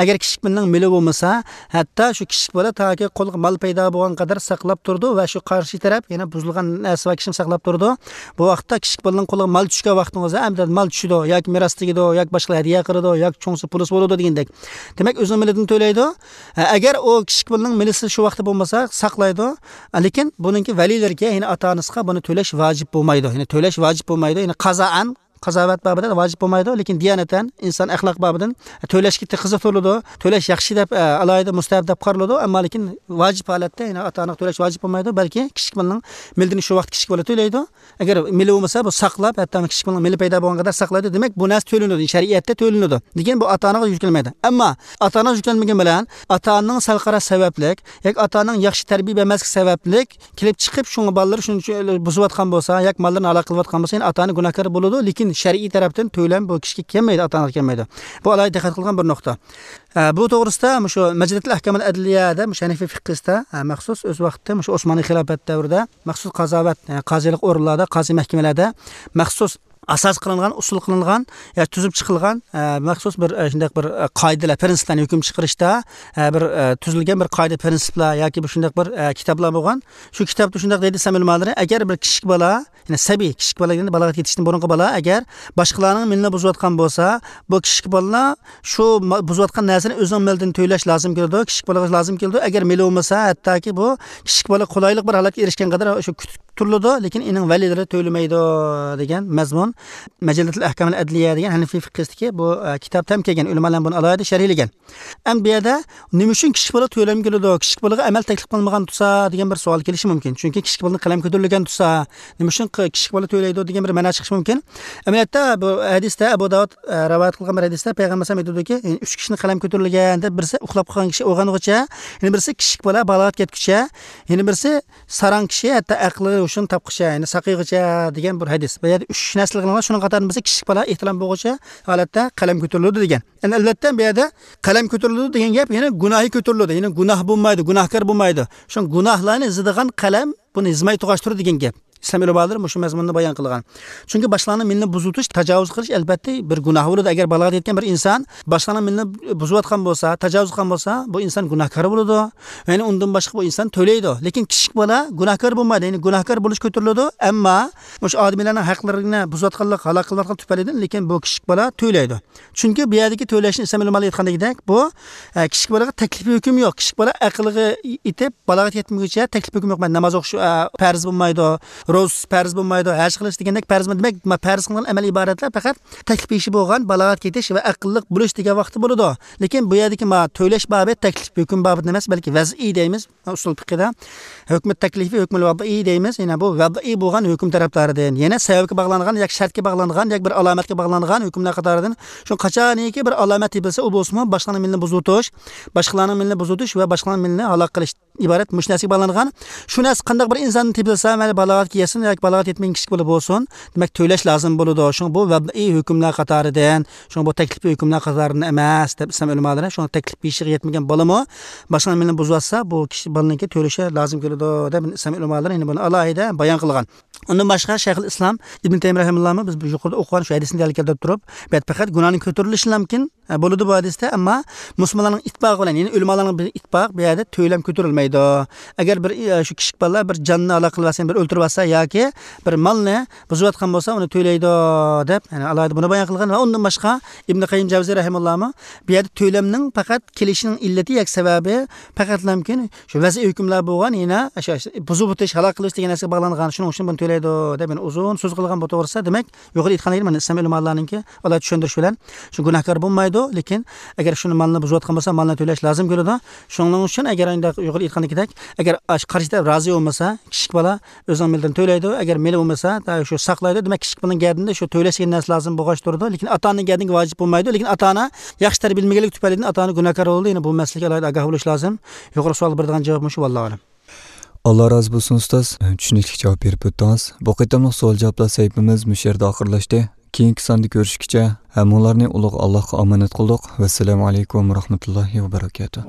agar kichik bolaning mili bo'lmasa, hatto shu kichik bola toki qo'lga mol paydo bo'lgan qadar saqlab turdi va shu qarshi taraf yana buzilgan narsa va kishini saqlab turdi. Bu vaqtda kichik bolaning qo'liga mol tushgan vaqtingizda amda mol tushidi yoki meros tegidi yoki boshqa hadiya qiladi yoki cho'ngsi pulus bo'ladi degandek. Demak, o'zining milidan to'laydi. Agar o kichik bolaning milisi shu vaqtda bo'lmasa, saqlaydi. Lekin buningki valilarga, ya'ni ota-onasiga buni to'lash vojib bo'lmaydi. Ya'ni to'lash vojib bo'lmaydi. Ya'ni qazoan qazovat babida vojib bo'lmaydi, lekin diyanatan inson axloq babidan to'lashga qiziqtiriladi. To'lash yaxshi deb alayda mustahab deb qaraladi, ammo lekin vojib holatda ya'ni ota-ona to'lash vojib bo'lmaydi, balki kichik bolaning milini shu vaqt kichik bola to'laydi. Agar mili bo'lmasa, bu saqlab, hatto kichik bolaning mili paydo bo'lgan qadar saqlaydi. Demak, bu narsa to'lanadi, shariatda to'lanadi. Lekin bu ota-onaga yuklanmaydi. Ammo ota-ona yuklanmagan bilan ota-onaning salqara sabablik yoki ota-onaning yaxshi tarbiya bermaslik sabablik kelib chiqib shunga bolalar shuni buzayotgan bo'lsa, yoki mollarni aloqa qilayotgan bo'lsa, ota-ona gunohkor bo'ladi, lekin shar'iy tarafdan to'lam bu kishiga kelmaydi, ota-onaga kelmaydi. Bu alohida diqqat qilgan bir nuqta. Bu to'g'risida shu Majlisul Ahkamul Adliyada, Hanifiy fiqhida maxsus o'z vaqtida shu Osmoniy xilofat davrida maxsus qazovat, qozilik o'rinlarda, qozi mahkamalarda maxsus asos qilingan, usul qilingan, yoki tuzib chiqilgan maxsus bir shunday bir qoidalar, prinsiplarni hukm chiqarishda bir tuzilgan bir qoida, prinsiplar yoki bu shunday bir kitoblar bo'lgan. Shu kitobda shunday deydi samilmalari, agar bir kichik bola, ya'ni sabiy, kichik bolaga balog'at yetishdan burungi bola agar boshqalarning milini buzayotgan bo'lsa, bu kichik bola shu buzayotgan narsani o'zining milidan to'lash lozim keladi, kichik bolaga lozim keladi. Agar mili bo'lmasa, hattoki bu kichik bola qulaylik bir holatga erishgan qadar shu turiladi, lekin uning valilari to'lamaydi degan mazmun Majlisul Ahkamul Adliya degan Hanifiy fiqhidagi bu kitob tam kelgan, ulamolar buni alohida sharhlagan. Am bu yerda nima uchun kichik bola to'lam keladi, kichik bolaga amal taklif qilinmagan tursa degan bir savol kelishi mumkin. Chunki kichik bolaning qalam ko'tarilgan tursa, nima uchun kichik bola to'laydi degan bir ma'no chiqishi mumkin. Amaliyotda bu hadisda Abu Davud rivoyat qilgan bir hadisda payg'ambar sollallohu alayhi vasallam aytdiki, 3 kishining qalam ko'tarilgan deb, birisi uxlab qolgan kishi o'g'ang'icha, yana birisi kichik bola balog'at ketguncha, yana birisi sarang kishi hatto aqli o'shin topqicha, ya'ni saqig'icha degan bir hadis. Bu yerda 3 nasl qilingan, shuning qatorida biz kichik bola ehtirom bo'g'icha holatda qalam ko'tariladi degan. Endi albatta bu yerda qalam ko'tariladi degan gap yana gunohi ko'tariladi. Ya'ni gunoh bo'lmaydi, gunohkor bo'lmaydi. Shu gunohlarni zidigan qalam buni hizmay tug'ashtiradi degan gap. İslam ulamolar shu mazmunni bayon qilgan. Chunki boshqalarning milini buzutish, tajovuz qilish albatta bir gunoh bo'ladi. Agar balog'at yetgan bir inson boshqalarning milini buzayotgan bo'lsa, tajovuz qilgan bo'lsa, bu inson gunohkor bo'ladi. Ya'ni undan boshqa bu inson to'laydi. Lekin kichik bola gunohkor bo'lmaydi. Ya'ni gunohkor bo'lish ko'tariladi, ammo o'sha odamlarning haqlarini buzayotganlik, halol qilayotgan tufaylidan, lekin bu kichik bola to'laydi. Chunki bu yerdagi to'lashni Islam ulamolar aytgandek, bu kichik bolaga taklifiy hukm yo'q. Kichik bola aqliga yetib balog'at yetmaguncha taklifiy hukm yo'q. Namoz o'qish farz bo'lmaydi. Roz farz bo'lmaydi, haj qilish degandek farz demak, farz qilingan amal ibodatlar faqat taklif ishi bo'lgan balog'at ketish va aqlliq bo'lish degan vaqti bo'ladi. Lekin bu yerdagi to'lash babi taklif hukm babi emas, balki vaz'iy deymiz. Usul fiqhida hukm taklifi, hukm vaz'iy deymiz. Yana bu vaz'iy bo'lgan hukm taraflaridan, yana sababga bog'langan yoki shartga bog'langan yoki bir alomatga bog'langan hukmlar qatoridan, shu qachoniki bir alomat bo'lsa, u bo'lsa, boshqalarning milini buzutish, boshqalarning milini buzutish va boshqalarning milini halok qilish iborat mushnasiga bog'langan. Shu narsa qanday bir insonni tepilsa, mana balog'atga yesin yoki balog'at yetmagan kichik bola bo'lsin, demak to'lash lozim bo'ladi. Shu bu vaz'iy hukmlar qatoridan, shu bu taklifiy hukmlar qatoridan emas deb Islom ulamolari shu taklif ishiga yetmagan bolami boshqa milni buzatsa, bu kishi bolaninki to'lashi lozim keladi deb Islom ulamolari buni alohida bayon qilgan. Undan boshqa Shayxul Islom Ibn Taymiyya rahimahulloh biz bu yuqorida o'qigan shu hadisni dalil keltirib turib, faqat gunohning ko'tarilishi mumkin bo'ladi bu hadisda, ammo musulmonlarning ittifoqi bilan, ya'ni ulamolarning bir ittifoq bu yerda to'lam ko'tarilmaydi. Agar bir shu kichik bolalar bir jonni aloqa qilsa, bir o'ltirib olsa yoki bir molni buzayotgan bo'lsa, uni to'laydi deb, ya'ni alohida buni bayon qilgan. Va undan boshqa Ibn Qayyim Javziy rahimahulloh bu yerda to'lamning faqat kelishining illati yoki sababi faqat mumkin shu vaz'iy hukmlar bo'lgan, yana o'sha buzib o'tish, halol qilish degan narsaga bog'langan. Shuning uchun buni to'laydi deb uzun so'z qilgan bu to'g'risida. Demak, yuqori aytganlarim mana Islom ulamolarininki ular tushuntirish bilan shu gunohkor bo'lmaydi, lekin agar shuni molni buzayotgan bo'lsa, molni to'lash lozim keladi. Shuning uchun agar yuqori aytgandek, agar qarshi taraf rozi bo'lmasa, kichik bola o'zining milidan to'laydi. Agar mili bo'lmasa, shu saqlaydi. Demak, kichik bolaning gardinda shu to'lashga narsa lozim bo'lg'ach turadi, lekin ota-onaning gardiniga vojib bo'lmaydi. Lekin ota-ona yaxshi tarbiya bilmaganlik tufaylidan ota-ona gunohkor bo'ldi. Ya'ni bu masalaga alohida ogoh bo'lish lozim. Yuqori savol beradigan javobim shu, vallohu alam. Allah razı bo'lsin ustoz, tushunarli javob berib o'tdingiz. Bu qitimliq savol javoblar saytimiz mush yerda oxirlashdi. Keyingi sonda ko'rishguncha hammalarni ulug' Allohga omonat qildik. Vassalomu alaykum va rahmatullohi va barakatuh.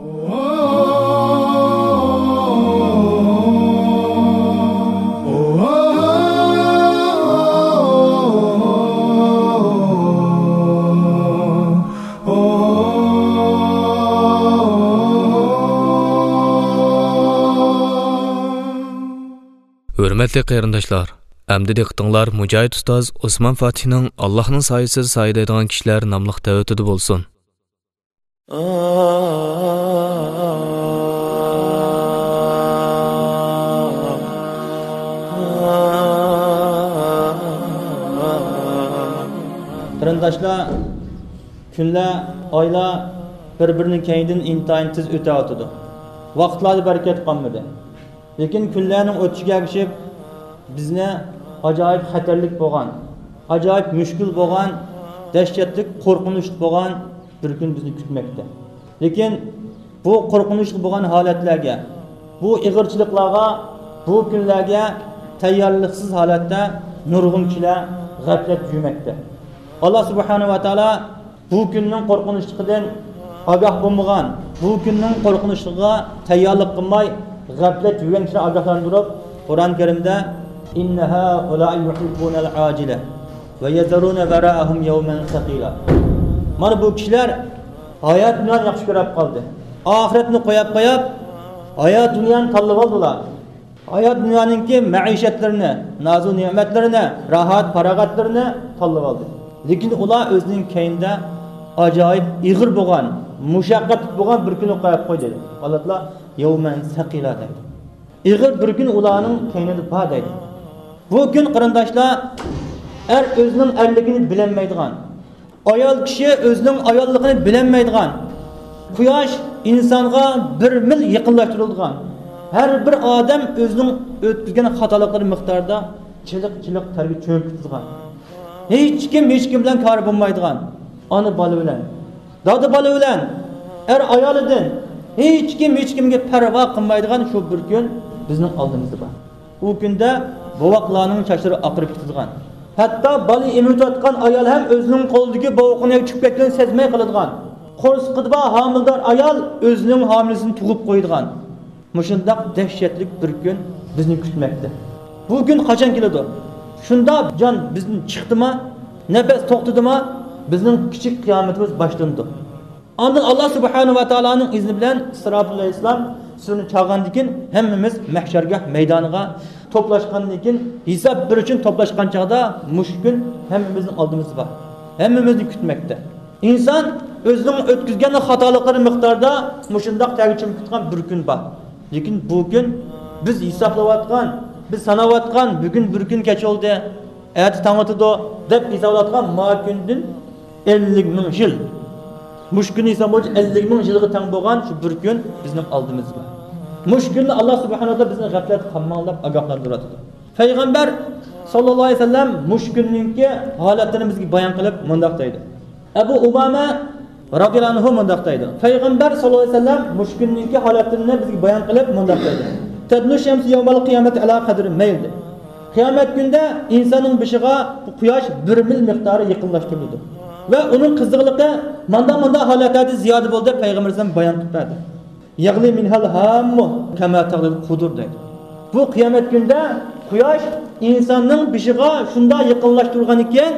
Oh Hürmetli qarindoshlar, əmdi diqqətinizlər Mücahid Ustaz Osman Fatihning Allohning soyasiz soyidaydigan kishilar nomli davatida bo'lsin. Qarindoshlar, kunlar, oylar bir-birining keynidan intayin tez o'tayotdi. Vaqtlarda barakat qolmadi. Lekin kunlarning o'tishiga ergashib bizni ajoyib xatarlik bo'lgan, ajoyib mushkul bo'lgan, dahshatli, qo'rqinchli bo'lgan bir kun bizni kutmoqda. Lekin bu qo'rqinchli bo'lgan holatlarga, bu ig'irchiliklarga, bu kunlarga tayyorliksiz holatda nurg'un kishilar g'aflat yurmoqda. Allah subhanahu va taolo bu kunning qo'rqinchligidan ogoh bo'lmagan, bu kunning qo'rqinchligiga tayyorlik qilmay g'aflat yurgan kishilar ogohlantirib, Qur'on Karimda innaha la yuhibbuna al-ajila va yazaruna vara'ahum yawman thaqila. Mana bu kishilar hayot bilan yaxshi ko'rib qoldi. Oxiratni qo'yib, hayot dunyoni tanlab oldilar. Hayot dunyoninki maishatlarini, nozu ne'matlarini, rahat, farog'atlarini tanlab oldi. Lekin ular o'zining keyinda ajoyib ig'ir bo'lgan, mushaqqat bo'lgan bir kun qo'yib qo'ydi. Allohlar yawman thaqila deydi. Ig'ir bir kun ularning keynida bor deydi. Bu kun qarindoshlar o'zining erligini bilolmaydigan, ayol kishi o'zining ayolligini bilolmaydigan, quyosh insonga bir mil yaqinlashtirilgan, har bir odam o'zining o'tkazgan xatoliklari miqdorida chiliq tarbiya cho'kib ketgan. Hech kim bilan kor bo'lmaydigan, ona bola bilan, dada bola bilan, ayolidan hech kimga parvo qilmaydigan shu bir kun bizning oldimizda bor. U kunda bovoqlarning chachlari oqirib ketadigan. Hatto bola emitayotgan ayol ham o'zining qo'lidagi bovoqni chiqib ketganini sezmay qoladigan. Qo'rsqidba homildor ayol o'zining homilasini tug'ib qo'yadigan. Mushundaq dahshatli bir kun bizni kutmoqda. Bu kun qachon keladi? Shunda jon bizni chiqdimi? Nafas to'xtadimi? Bizning kichik qiyomatimiz boshlandi. Ondan Allah subhanahu va taoloning izni bilan Isroil alayhissalom suvni chaqgandan keyin hammamiz mahsharga maydoniga to'plashgandan keyin hisob bir uchun to'plashgan chaqda mushkun hammamizning oldimizda bor. Hammamizni kutmoqda. Inson o'zining o'tkazgan xatoliklari miqdorida mushundaq tag'ichim kutgan bir kun bor. Lekin bu kun biz hisoblayotgan, biz sanayotgan bugun bir kun kech oldi, erta tong otdi deb hisoblayotgan kundan 50 ming yil. Mushkun esa 50 ming yilga teng bo'lgan shu bir kun bizning oldimizda. Mushkunni Alloh subhanahu va taolo bizni g'aflat qilmoqlab ogohlantiradi. Payg'ambar sallallohu alayhi vasallam mushkunninki holatini bizga bayon qilib mundaq deydi. Abu Umama radhiyallohu anhu mundaq deydi. Payg'ambar sallallohu alayhi vasallam mushkunninki holatini bizga bayon qilib mundaq deydi. Tadnu shamsi yawmal qiyamati ala qadri mayl. Qiyomat kunida insonning bishiga quyosh 1 mil miqdori yaqinlashtiriladi. Ve onun kızdıqlıqı manda halatlarda ziyade bo'ldi deb Peygamberimiz bayon qildi. Yag'li minhal hammu kama taghlil qudur deydi. Bu qiyomat kunida quyosh insonning bishiga shunda yaqinlashtirgan ekan,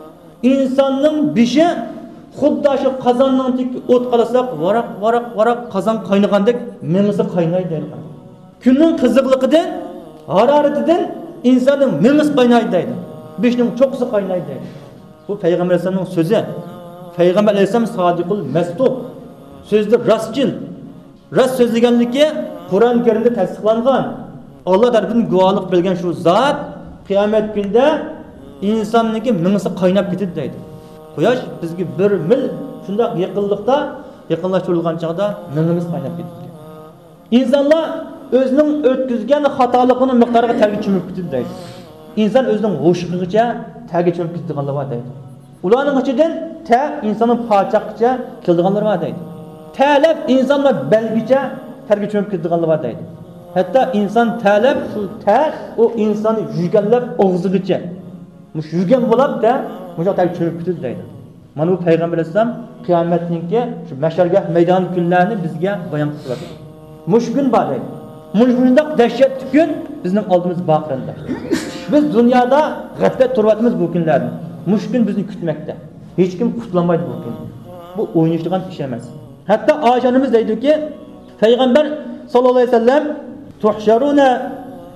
insonning bishi xuddi shu qozonning o't qalasak, varaq qozon qaynagandek mengisi qaynaydi deydi. Kunning qiziqligidan, haroratidan insonning mengisi qaynaydi deydi. Bishning cho'qisi qaynaydi deydi. Bu Peygamber Aleyhisselam'ın sözü. Peygamber Aleyhisselam sadiqul mesduq. Sözde rastçıl. Rast sözlegenliki Kur'an-ı Kerim'de tasdiqlangan. Allah tarafından guvalık bilgen şu zat kıyamet günde insanniki mingisi qaynab ketadi deydi. Quyosh bizga 1 mil shunda yaqinlashtirilgan chaqda mingimiz qaynab ketadi. İnsanlar o'zining o'tkazgan xatoligini miqdoriga targib chimib ketadi deydi. İnsan o'zining g'ushiqigacha tagi cho'mib ketganlar bor deydi. Ularning ichidan insonning pochaqcha kelganlar bor deydi. Talab insonlar belgicha targa cho'mib ketganlar bor deydi. Hatto inson talab shu o insonni yurganlab og'zigacha mush yurgan bo'lib-da mush tagi cho'mib ketdi deydi. Mana bu Payg'ambar alayhisalom qiyomatninki shu mashargah maydon kunlarini bizga bayon qiladi. Mush kun bor deydi. Mushundaq dahshatli kun bizning oldimizda baqiranda. Biz dunyoda g'aflat turibmiz bu kunlarni. Mushkun bizni kutmoqda. Hech kim qutlamaydi bu kun. Bu o'ynashgan ish emas. Hatto Oysha onamiz deydiki, Payg'ambar sallallohu alayhi vasallam tuhsharuna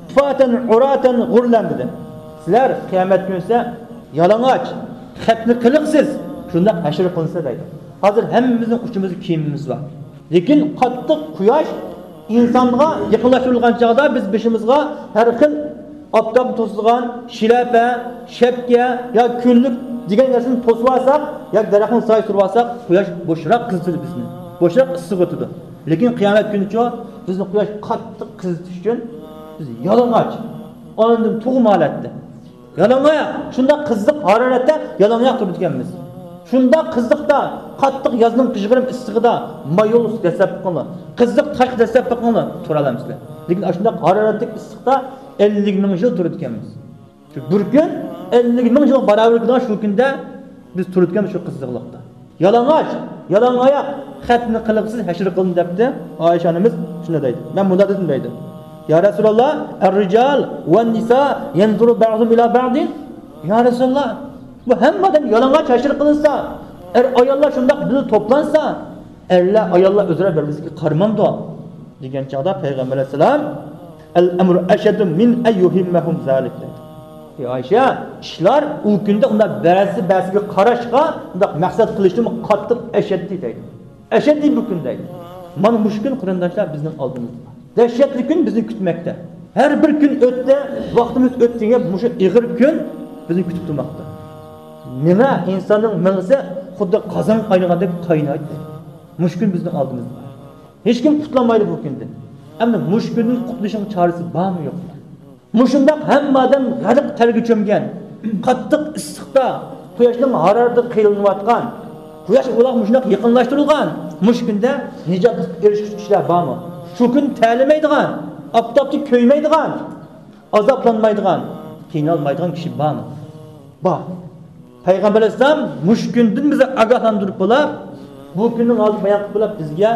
Faten uraten gurlan dedi. Sizler kıyamet günüse yalang'och, xatni qiliqsiz shunda hashr qilinsa deydi. Hozir hammamizning uchimizda kiyimimiz bor. Lekin qattiq quyosh insonga yaqinlashtirilgan chog'da biz beshimizga har xil oftob to'sgan shilapa, shapka yo kunlik degan narsani to'sib olsak, yo daraxtning soy surib olsak, quyosh bo'shroq qizitadi bizni. Bo'shroq issiq o'tadi. Lekin qiyomat kunicha bizni quyosh qattiq qizitish uchun biz yalang'och, ondan tug'im holatda yalang'oq, shunda qizdiq haroratda yalang'oq turibganmiz. Shunda qizdiqda qattiq yozning qishg'irim issig'ida mayolus dasab qildi. Qizdiq tashq dasab qildi tura olamizlar. Lekin shunda haroratli issiqda 50 ming yil turibganmiz. Shu bir kun 50 ming yil barobarida shu kunda biz turibganmiz shu qizdiqlikda. Yalang'och, yalangoyoq xatni qiliqsiz hashr qilindi debdi. Oysha onamiz shunday deydi. Men bunda dedim deydi. Ya Resulallah, er-rijal ve nisa yanzuru ba'dhum ila ba'din. Ya Resulallah, bu hammadan yalang'och hashr qilinsa, ayollar shundoq bilan to'plansa, erlar ayollar o'zaro bir-biriga qarmamdi degan chaqda payg'ambar alayhisalom al-amru ashadu min ayyuhimmahum zalik dedi. Oysha, ishlar u kunda ular ba'ziga qarashga, undaq maqsad qilishni qattiq ashaddiy deydi. Ashaddiy bu kun deydi. Mana mushkul qarindoshlar bizning oldimizda. Dahshatli kun bizni kutmoqda. Har bir kun o'tdi, vaqtimiz o'tdiga mushu ig'ir kun bizni kutib turmoqda. Nima insonning ming'isi xuddi qozon qaynagandek qaynaydi. Mushkul bizning oldimizda. Hech kim qutlanmaydi bu kundan. Ammo mushkulning qutulishining chorasi bormi yo'qmi? Mushundaq hammadan g'aliq targa cho'mgan, qattiq issiqda, quyoshning harorati qilinayotgan, quyosh uloq mushundoq yaqinlashtirilgan, mushkunda nijotga erishish ishlar bormi? Shu kun ta'limaydigan, oftobda ko'ymaydigan, azoblanmaydigan, qiynalmaydigan kishi bormi? Bor. Payg'ambar alayhisalom mushkundan bizni ogohlantirib bo'lib, bu kunning oldi bayon qilib bizga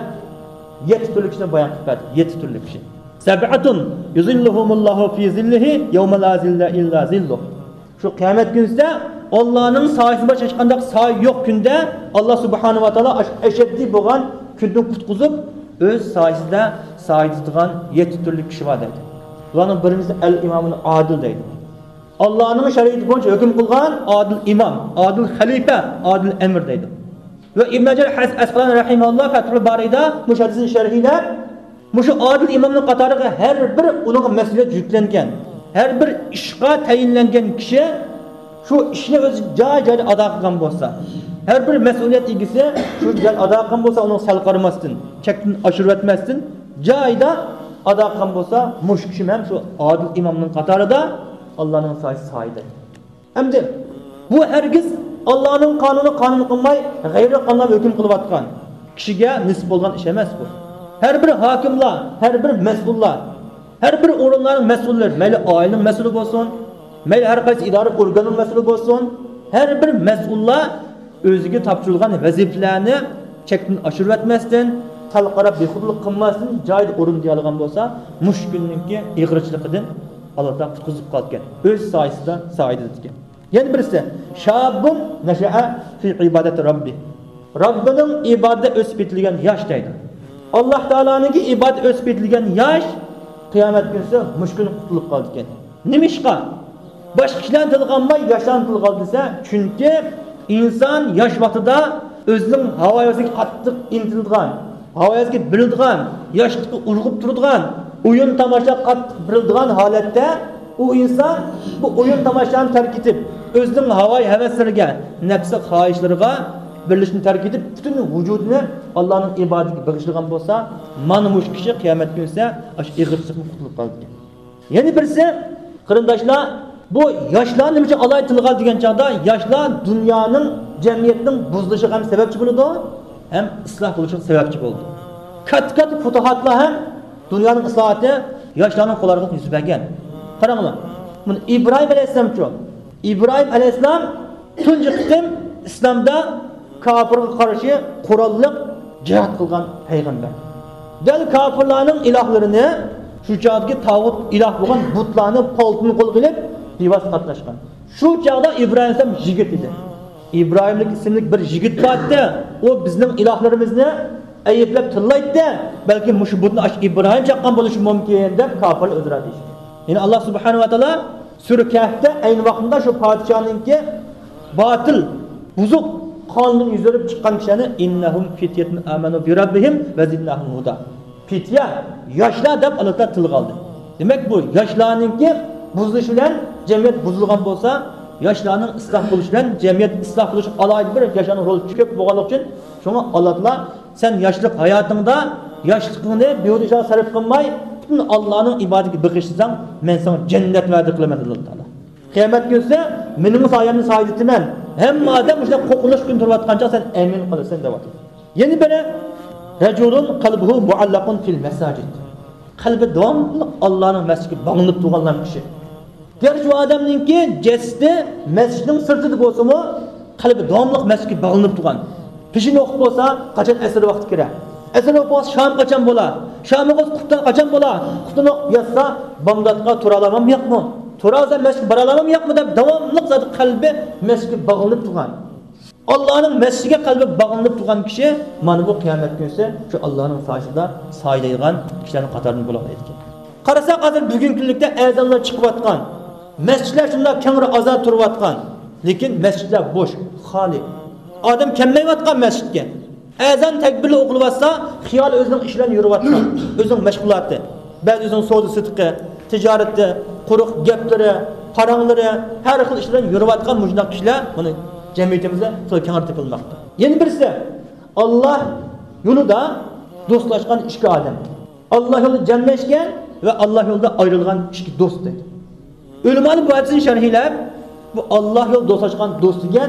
7 turli kishini bayon qilib berdi. 7 turli kishi. Sab'atun yuzilluhumullohu fi zillihi yawma la zilla illa zilluh. Shu qiyomat kunida Allohning soyasida hech qanday soy yo'q kunda Alloh subhanahu va taolo ashaddiy bo'lgan kundan qutqizib o'z soyasida soyidadigan 7 turli kishi bor deydi. Ularning birisi al-imomul adil deydi. Allohning shariati bo'yicha hukm qilgan adil imom, adil xalifa, adil amir deydi. Ve İbn Hacer Asqalani rahimahulloh Fathul Barida mushaddisin sharhida mushu adil imomning qatoriga har bir uning mas'uliyat yuklangan, har bir ishga tayinlangan kishi shu ishni o'z joy-joyida ado qilgan bo'lsa, har bir mas'uliyat egasi shu joy ado qilgan bo'lsa, uning sal qaramasdan, chekdan oshirib o'tmasdan joyida ado qilgan bo'lsa, mush kishi ham shu adil imomning qatorida Allohning soyida. Hamda bu hargiz Allah'ın kanunu qilmay, g'ayri qonun hukm qilayotgan kishiga nisb bo'lgan ish emas bu. Har bir hokimlar, har bir mas'ullar, har bir o'rinlarning mas'ullari, mayli oilaning mas'uli bo'lsin, mayli har qaysi idora organning mas'uli bo'lsin, har bir mas'ullar o'ziga topshirilgan vazifalarni chekdan oshirib o'tmasdan, talqarab bexudlik qilmasdan joyida o'rinday olgan bo'lsa, mushkulninki ig'richligidan Alloh taolo qutqizib qolgan. O'z soyasida soyida ekan. Yani birisi şabun neşe'e fi ibadeti Rabbi. Rabbinin ibadet ösip etilgen yaş deydi. Allah Teala'nınki ibadet ösip etilgen yaş kıyamet günüsü müşkül kutulup kaldı iken. Nimişka? Başka kişilerin tılganmay yaşlan tılgal dese, çünkü insan yaş vaxtıda özünün havayazıki qattiq intildiğen, havayazıki birildiğen, yaşlıkı urgup turdiğen, oyun tamaşa qattiq birildiğen halette o insan bu oyun tamaşanı terk edip özünün havai heveslerine, nefsi xahişlerine birleşini terk edip bütün vücudunu Allah'ın ibadeti bağışlayan olsa, manmuş kişi kıyamet günüse ig'irchilikni qutulib qoldi. Yani birisi qarindoshlar bu yoshlar nima uchun alay tilgal degan chaqda yoshlar dunyoning jamiyatning buzilishiga ham sababchi bo'ldi, ham isloh bo'lishiga sababchi bo'ldi. Kat-kat futuhatlar ham dunyoning islohati yoshlarning qo'llariga yuz bergan. Qaranglar. Bunu İbrahim Aleyhisselam için. İbrahim Aleyhisselam tunji qitim İslamda kafirga qarshi qurolliq jihad qilgan payg'ambar. Dal kafirlarning ilohlarini shu chaqdagi tavhid iloh bo'lgan butlarni poltini qo'l qilib bevas qatnashgan. Shu chaqda İbrahim Aleyhisselam yigit edi. İbrahimlik ismli bir yigit bordi. O bizning ilohlarimizni ayblab tillaydi. Balki mushu butni İbrahim chaqqan bo'lishi mumkin deb kafirlar o'ldiradi. Yani Allah subhanahu wa ta'ala Sura Kahf'te aynı vaktinde şu padişahınki batıl, buzuk kanunun yüzürüp çıkan kişilerini innahum fityetun amanu bi rabbihim ve zidnahum huda. Fitya, yaşlar deb Allah'ta tıl kaldı. Demek bu yaşlarınki buzuluş bilen cemiyet buzulgan bolsa, yaşlarının ıslah buluş bilen cemiyet ıslah buluş alaydı bir yaşanın rol köp boğalık için şuna Allah'la sen yaşlık hayatında yaşlılığını bir yolda sarf kılmay bütün Allah'ın ibadeti bakışsan ben sana cennet verdi kılamet Allah. Kıyamet günse benim sayemde saadetimen hem madem işte kokuluş gün turvatkanca sen emin kalırsın devat. Yeni bene reculun kalbuhu muallakun fil mesacid. Kalbi devamlı Allah'ın mescidi bağlanıp durgan kişi. Gerçi o adamınki cesdi mescidin sırtıda olsa mı kalbi devamlı mescidi bağlanıp durgan. Peşini okup olsa kaçan eseri vakti girer. Eseri okup olsa Şam kaçan bola. Şam'ı kuttan kaçan bola. Kuttan yazsa Bağdat'a turalamam yok mu? Turaza mescid baralamam yok mu? Devamlı zaten kalbi mescidi bağlanıp durgan. Allah'ın mescide kalbi bağlanıp durgan kişi mana bu kıyamet günse şu Allah'ın sayesinde saylaygan kişilerin katarını bulan etken. Qarasak hazır bugün günlükte ezanlar çıkıp atkan. Mescidler şunda kengri azad turup atkan. Lekin mescidler boş, xali. Adam kelmey atkan mescidge. Ezan tekbirli okulup atsa, xiyal özünün işlerini yürüp atkan. Özünün meşgulatı. Bazı özünün soğudu sıdkı, ticareti, kuruk gepleri, paranları, her xil işlerini yürüp atkan mujnak kişiler bunu cemiyetimizde sonra kenar tıkılmakta. Yeni birisi Allah yolunda dostlaşkan iki adam. Allah yolunda cemleşken ve Allah yolunda ayrılgan iki dost dedi. Ölümanın bu hadisin şerhiyle bu Allah yolunda dostlaşkan dost degen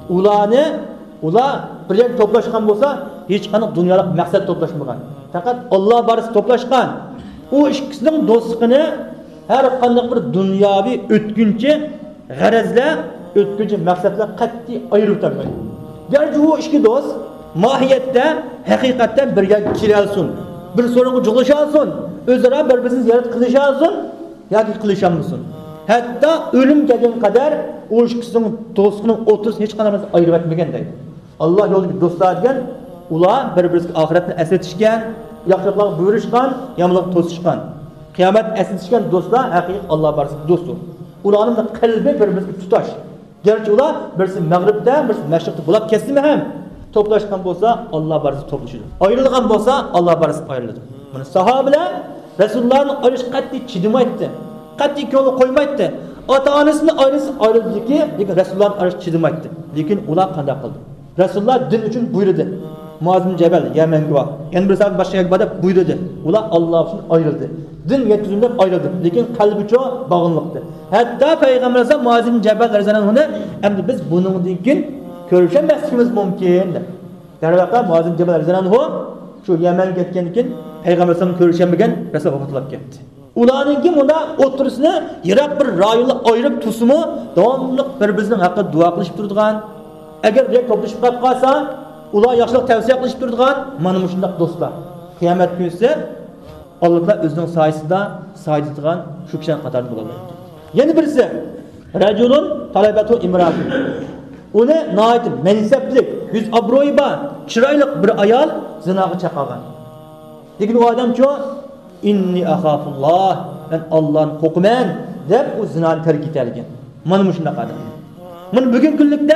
ula bir toplaşkan olsa hiç kanı dünyalık maksat toplaşmagan. Fakat Allah barısı toplaşkan. O ikisinin dostluğunu her kanlık bir dünyavi ötkünçe garezle ötkünçe maksatla kat'i ayırıp takmayın. Gerçi o iki dost mahiyette, hakikatten birge kiralsın. Bir sorunu cıgışansın. Özara birbirini ziyaret kılışansın. Ya ki kılışanmısın. Hatta ölüm gelgen kadar o ikisinin dostluğunun otursun hiç kadar ayırıp etmegen deydi. Allah yolundaki dostlar diyen ula birbirini ahiretini esretişken, yaxşılıklarını buyuruşkan, yamılık tosuşkan. Kıyamet esretişken dostlar hakiki Allah barısı dosttur. Ulanın da kalbi birbirini tutaş. Gerçi ular birisi mağribde, birisi meşrikte bulap kesdi mi hem? Toplaşkan bolsa Allah barısı toplaşır. Ayrılgan bolsa Allah barısı ayrılır. Bunu sahabeler Resulullah'ın ayrış katli çidimaydı. Katli yolu koymaydı. Ata-anasının ayrıldı ki Resulullah'ın ayrış çidimaydı. Lekin ular kanda kıldı. Resulullah din için buyurdu. Muaz bin Cebel, Yemen'e var. Yani bir saat başka yakbada buyurdu. Ular Allah için ayrıldı. Din yetkisinden ayrıldı. Lekin kalbi çok bağımlılıktı. Hatta Peygamberimiz Muaz bin Cebel Rezanan'ı hem biz bunun dinkin görüşemezsiniz mümkün. Dervaqta Muaz bin Cebel Rezanan'ı şu Yemen ketkenkin Peygamberimizden görüşemegen Resulullah vafatlık gitti. Ularınki bunda oturusunu yirak bir rayonla ayırıp tusumu devamlı birbirimizin hakkında dua kılışıp durduğun. Eğer bir toplaşıp kalsa ular yaşlılık tavsiye kılışıp durduğun mana şundaq dostlar. Kıyamet günü Allah'la özünün sayesinde saydıdığın şu kişinin katarını bulalım. Yeni birisi Reculun talebatu imratun. Onu naid menseplik, yüz abroyu ba, çıraylık bir ayal zinağı çakagan. Lekin o adam çok inni ahafullah, ben Allah'ın kokumen deb o zinanı terk etelgen. Mana şundaq adam. Mana bugün günlükte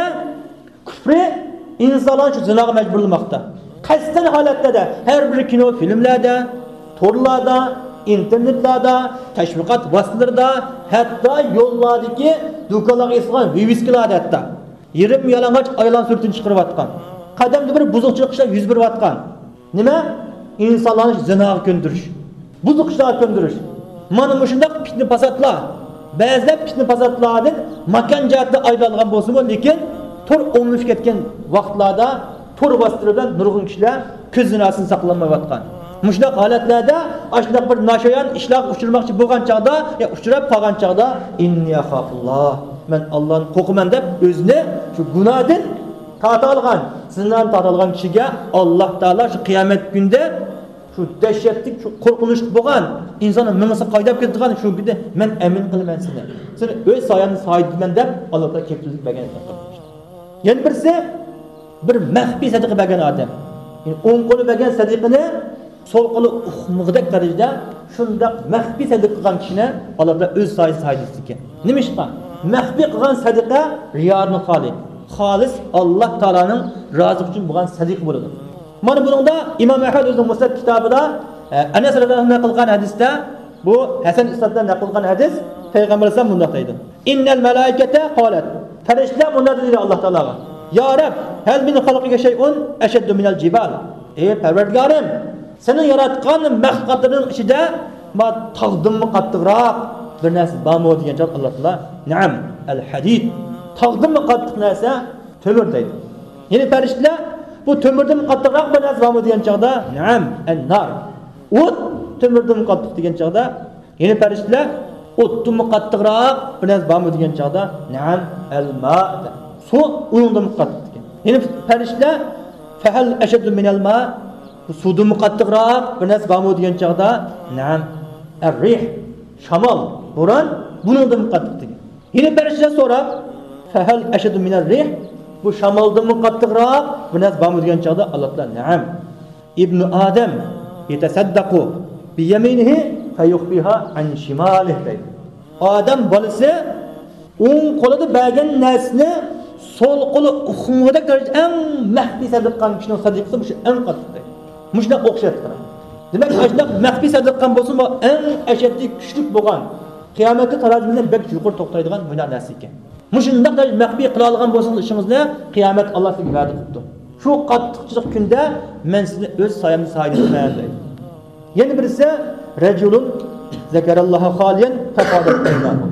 küfre insanlar şu zinağa mecburlamakta. Kasten halatta da her bir kino filmlerde, torlarda, internetlerde, teşvikat vasıtalarında, hatta yollardaki dukalarga esgan viviskilarda hatta. Yerim yalang'och aylan sürtün chiqarib atgan. Qadamda bir buzuqchilik ishlar yuz berib atgan. Nima? İnsanlarni zinoga ko'ndirish. Buzuq ishlarga ko'ndirish. Mana bu shunday fitna fasodlar. Ba'zida fitna fasodlardan makon jihatda ayrilgan bo'lsa-mu, lekin tur o'nlashib ketgan vaqtlarda tur vositalardan nurg'un kishilar ko'z zinasini saqlamay atgan. Mushunday holatlarda ashunday bir nashoyan ishlar uchirmoqchi bo'lgan chaqda, ya uchrab qolgan chaqda inni axafulloh. Men Allah'ın kokumen deb özünü şu günahdan tartalgan, zindan tartalgan kişiye Allah Teala şu kıyamet günde şu dehşetlik, şu korkunçluk bo'lgan insanın mınısı qaydap ketdigan şu günde men emin qilman seni. Seni öz sayanı saydiman deb Allah Teala kepillik bergan. Yani birisi bir mahfi sadiqa bergan adam. Yani o'ng qo'li bergan sadiqani sol qo'li uqmig'dak darajada shundoq maxfiy sadaqa qilgan kishini Alloh taolo o'z soyasi saydisi ekan. Nima ishqa? Maxfiy qilgan sadaqa riyoning xolis Alloh taolaning rozi uchun bo'lgan sadaqa bo'ladi. Mana buningda Imom Ahmad o'zining Musnad kitobida Anas radhiyallohu anhu qilgan hadisda bu Hasan Isnaddan naql qilgan hadis Payg'ambar sollallohu alayhi vasallam deydi. Innal malaikata qalat. Farishtalar bunday dedi Alloh taolaga. Ya Rab, hal min xalqiga shay'un ashaddu minal jibal. Ey Parvardigorim, seni yaratgan mahluqotlarning ichida ma taqdimmi qattiqroq bir narsa bormi degan javob Alloh taolo, "Na'am, al-hadid." Taqdimmi qattiq narsa temir deydi. Ya'ni farishtalar bu temirdan qattiqroq bir narsa bormi degan chog'da, "Na'am, an-nar." O't temirdan qattiq degan chog'da, ya'ni farishtalar o'tdan qattiqroq bir narsa bormi degan chog'da, "Na'am, al-ma." Su undan qattiq degan. Ya'ni farishtalar fahal ashaddu minal ma, suvdan qattiqroq bir narsa bormi degan chog'da, "Na'am, ar-rih." Shamol, bo'ron bundan qattiq degan. Ya'ni farishtalar so'rab, fahal ashaddu minar rih, bu shamoldan qattiqroq bir narsa bormi degan chog'da Alloh taolo, "Na'am. Ibn Adam yatasaddaqu bi yaminihi fayukhfiha an shimalihi." deydi. Odam bolasi o'ng qo'lida bergan narsani so'l qo'li uxumidek darajada eng maxfiy sadaqa qilgan kishining sadaqasi bu eng qattiq deydi. Mushuna o'xshatib turadi. Demak, ashundoq maxfiy sadaqa qilgan bo'lsa, bu eng ashaddiy kuchli bo'lgan, qiyomatda tarozimizdan bek yuqori to'xtaydigan bunday narsa ekan. Mushundaq maxfiy qila olgan bo'lsangiz ishingizni qiyomat Alloh sizga va'da qilibdi. Shu qattiqchilik kunda men sizni o'z soyamni saylaman deydi. Yana birisi rajulun zakarallohu xoliyan taqadat aynahu.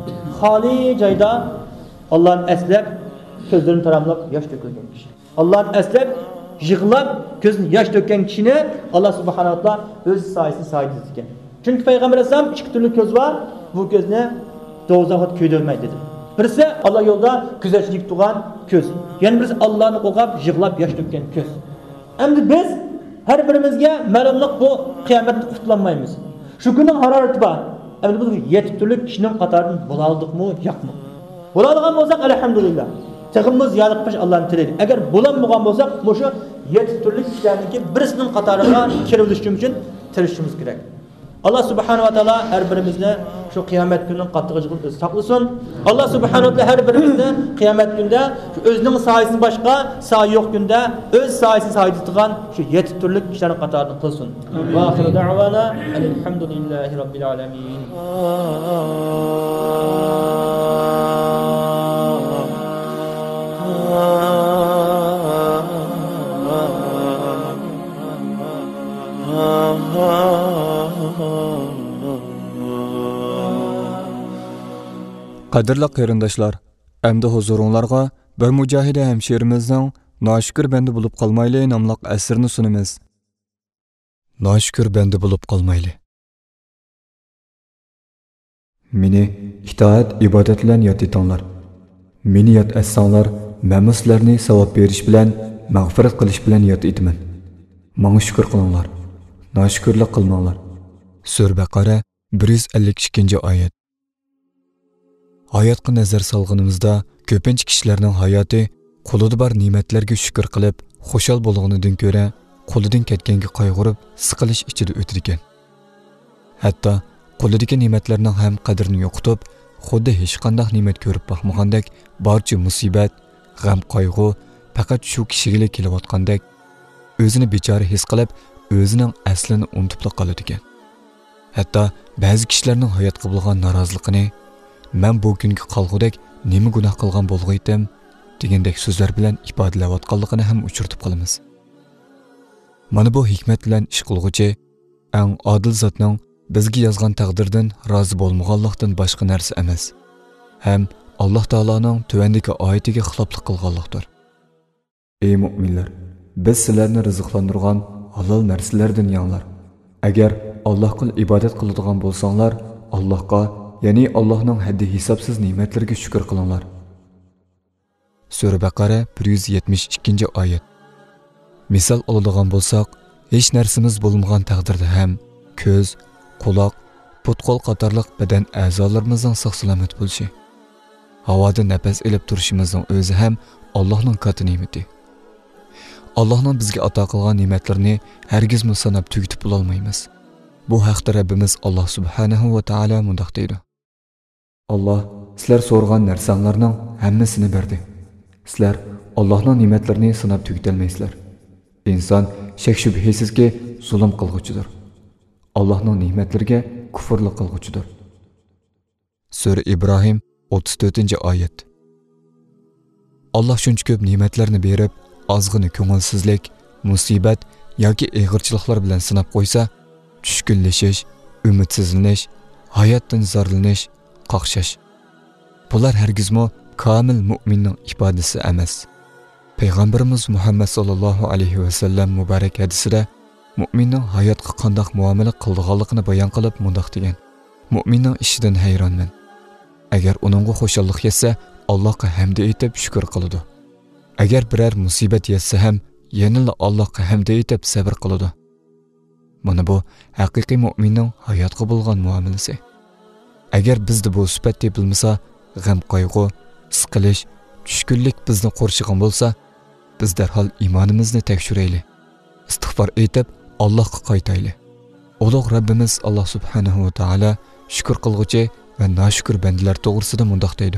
Xoli joyda Allohni eslab, ko'zlarini taramlab yosh to'kilgan kishi. Allohni eslab, yig'lab, ko'zini yosh to'kkan kishini Alloh subhanahu va taolo o'z soyasini saydisi ekan. Chunki payg'ambar alayhisalom ikki turli ko'z bor, bu ko'zni do'zaxga ko'ydirmaydi dedi. Birisi Alloh yo'lda kuzatchilik turgan ko'z. Yana birisi Allohni qo'rqib, yig'lab yosh to'kkan ko'z. Endi biz har birimizga ma'lumlik bu qiyomatda qutlanmaymiz. Shu kunning harorati bor. Endi biz 7 turli kishining qatoridan bo'la oldikmi, yo'qmi? Bo'la olgan bo'lsak, alhamdulillah. Tig'imiz yaliqpish Allohni tilaydi. Agar bo'lmagan bo'lsak, o'sha 7 turli kishilarningki birisining qatoriga kirib o'tishimiz uchun tirishimiz kerak. Allah subhanahu wa ta'ala her birimizni şu kıyamet gününün qattiqligidan saqlasin. Allah subhanahu wa ta'ala her birimizni kıyamet günde şu özünün sayesini başqa, say yo'q kunda öz sayesini saydıtgan şu 7 turli kishilarning qatoridan qilsin. Va axiru da'vana alhamdulillahi robbil alamin. Qadrli qarindoshlar, endi huzuringizga bir mujohida hamshirimizning Noshukr bandi bo'lib qolmayli nomli asrni sunamiz. Noshukr bandi bo'lib qolmayli. Meni itoat ibodat bilan yod etinglar. Meni yod etsanglar, men sizlarni savob berish bilan, mag'firat qilish bilan yod etaman. Menga shukr qilinglar. Noshukrlik qilmanglar. Sura Baqara 152-oyat. Hayotga nazar solganimizda ko'pincha kishilarning hayoti qo'lida bor ne'matlarga shukr qilib, xushal bo'lganidan ko'ra, qo'lidan ketganga qayg'urib, siqilish ichida o'tadi ekan. Hatto qo'lidagi ne'matlarning ham qadrini yo'qotib, xuddi hech qanday ne'mat ko'rib boqmagandek, barcha musibat, g'am, qayg'u faqat shu kishiga kelayotgandek, o'zini bechora his qilib, o'zining aslini unutib qoladi ekan. Hatto ba'zi kishilarning hayotga bo'lgan noroziligini "Men bu kunga qolgudek nima gunoh qilgan bo'lg'aydim" degandek so'zlar bilan ifodalayotganligini ham uchirtib qolamiz. Mana bu hikmat bilan ish qilguvchi eng odil zotning bizga yozgan taqdirdan rozi bo'lmaganlikdan boshqa narsa emas. Ham Alloh taoloning tuvandagi oyatiga xiloflik qilganlikdir. Ey mu'minlar, biz sizlarni rizqlantirgan halol narsalardan yanglar. Agar Allohga ibodat qiladigan bo'lsanglar, Allohga, ya'ni Allohning haddi hisobsiz ne'matlariga shukr qilinglar. Sura Baqara 172-oyat. Misol oladigan bo'lsak, hech narsamiz bo'lmagan taqdirda ham ko'z, quloq, put-qo'l qatorliq badan a'zolarimizning sog'-salomat bo'lishi, havoda nafas olib turishimizning o'zi ham Allohning katta ne'mati. Allohning bizga ato qilgan ne'matlarini hargiz sanab tugatib bo'lolmaymiz. Bu haqda Rabbimiz Allah subhanahu va taala mundaq deydi. Allah sizlar so'rgan narsalarning hammasini berdi. Sizlar Allohning ne'matlarini sanab tugatolmaysizlar. İnson shak shubhisizki zulm qilguchidir. Allohning ne'matlariga kufrlik qilguchidir. Sura İbrahim 34-oyat. Allah shuncha ko'p ne'matlarni berib, ozg'ini ko'ngilsizlik, musibat yoki ig'irchiliklar bilan sinab qo'ysa, tushkunlashish, umidsizlanish, hayotdan zorlanish, qaqshash. Bular hargizmo komil mu'minning ifodasi emas. Payg'ambarimiz Muhammad sallallohu alayhi va sallam muborak hadisida mu'minning hayotga qanday muomala qilganligini bayon qilib mundaq degan: Mu'minning ishidan hayronman. Agar uningga xo'shallik yetsa, Allohga hamd aytib shukr qiladi. Agar biror musibat yetsa ham, yana Allohga hamd aytib sabr qiladi. Mana bu haqiqiy mu'minning hayotga bo'lgan muomalasi. Agar bizda bu sifat topilmasa, g'am qayg'u, siqilish, tushkunlik bizni qo'rshigan bo'lsa, biz darhol iymonimizni tekshiraylik. Istig'for aytib Allohga qaytaylik. Ulug' Rabbimiz Alloh subhanahu va taolo shukr qilguvchi va noshukr bandalar to'g'risida mundaq deydi: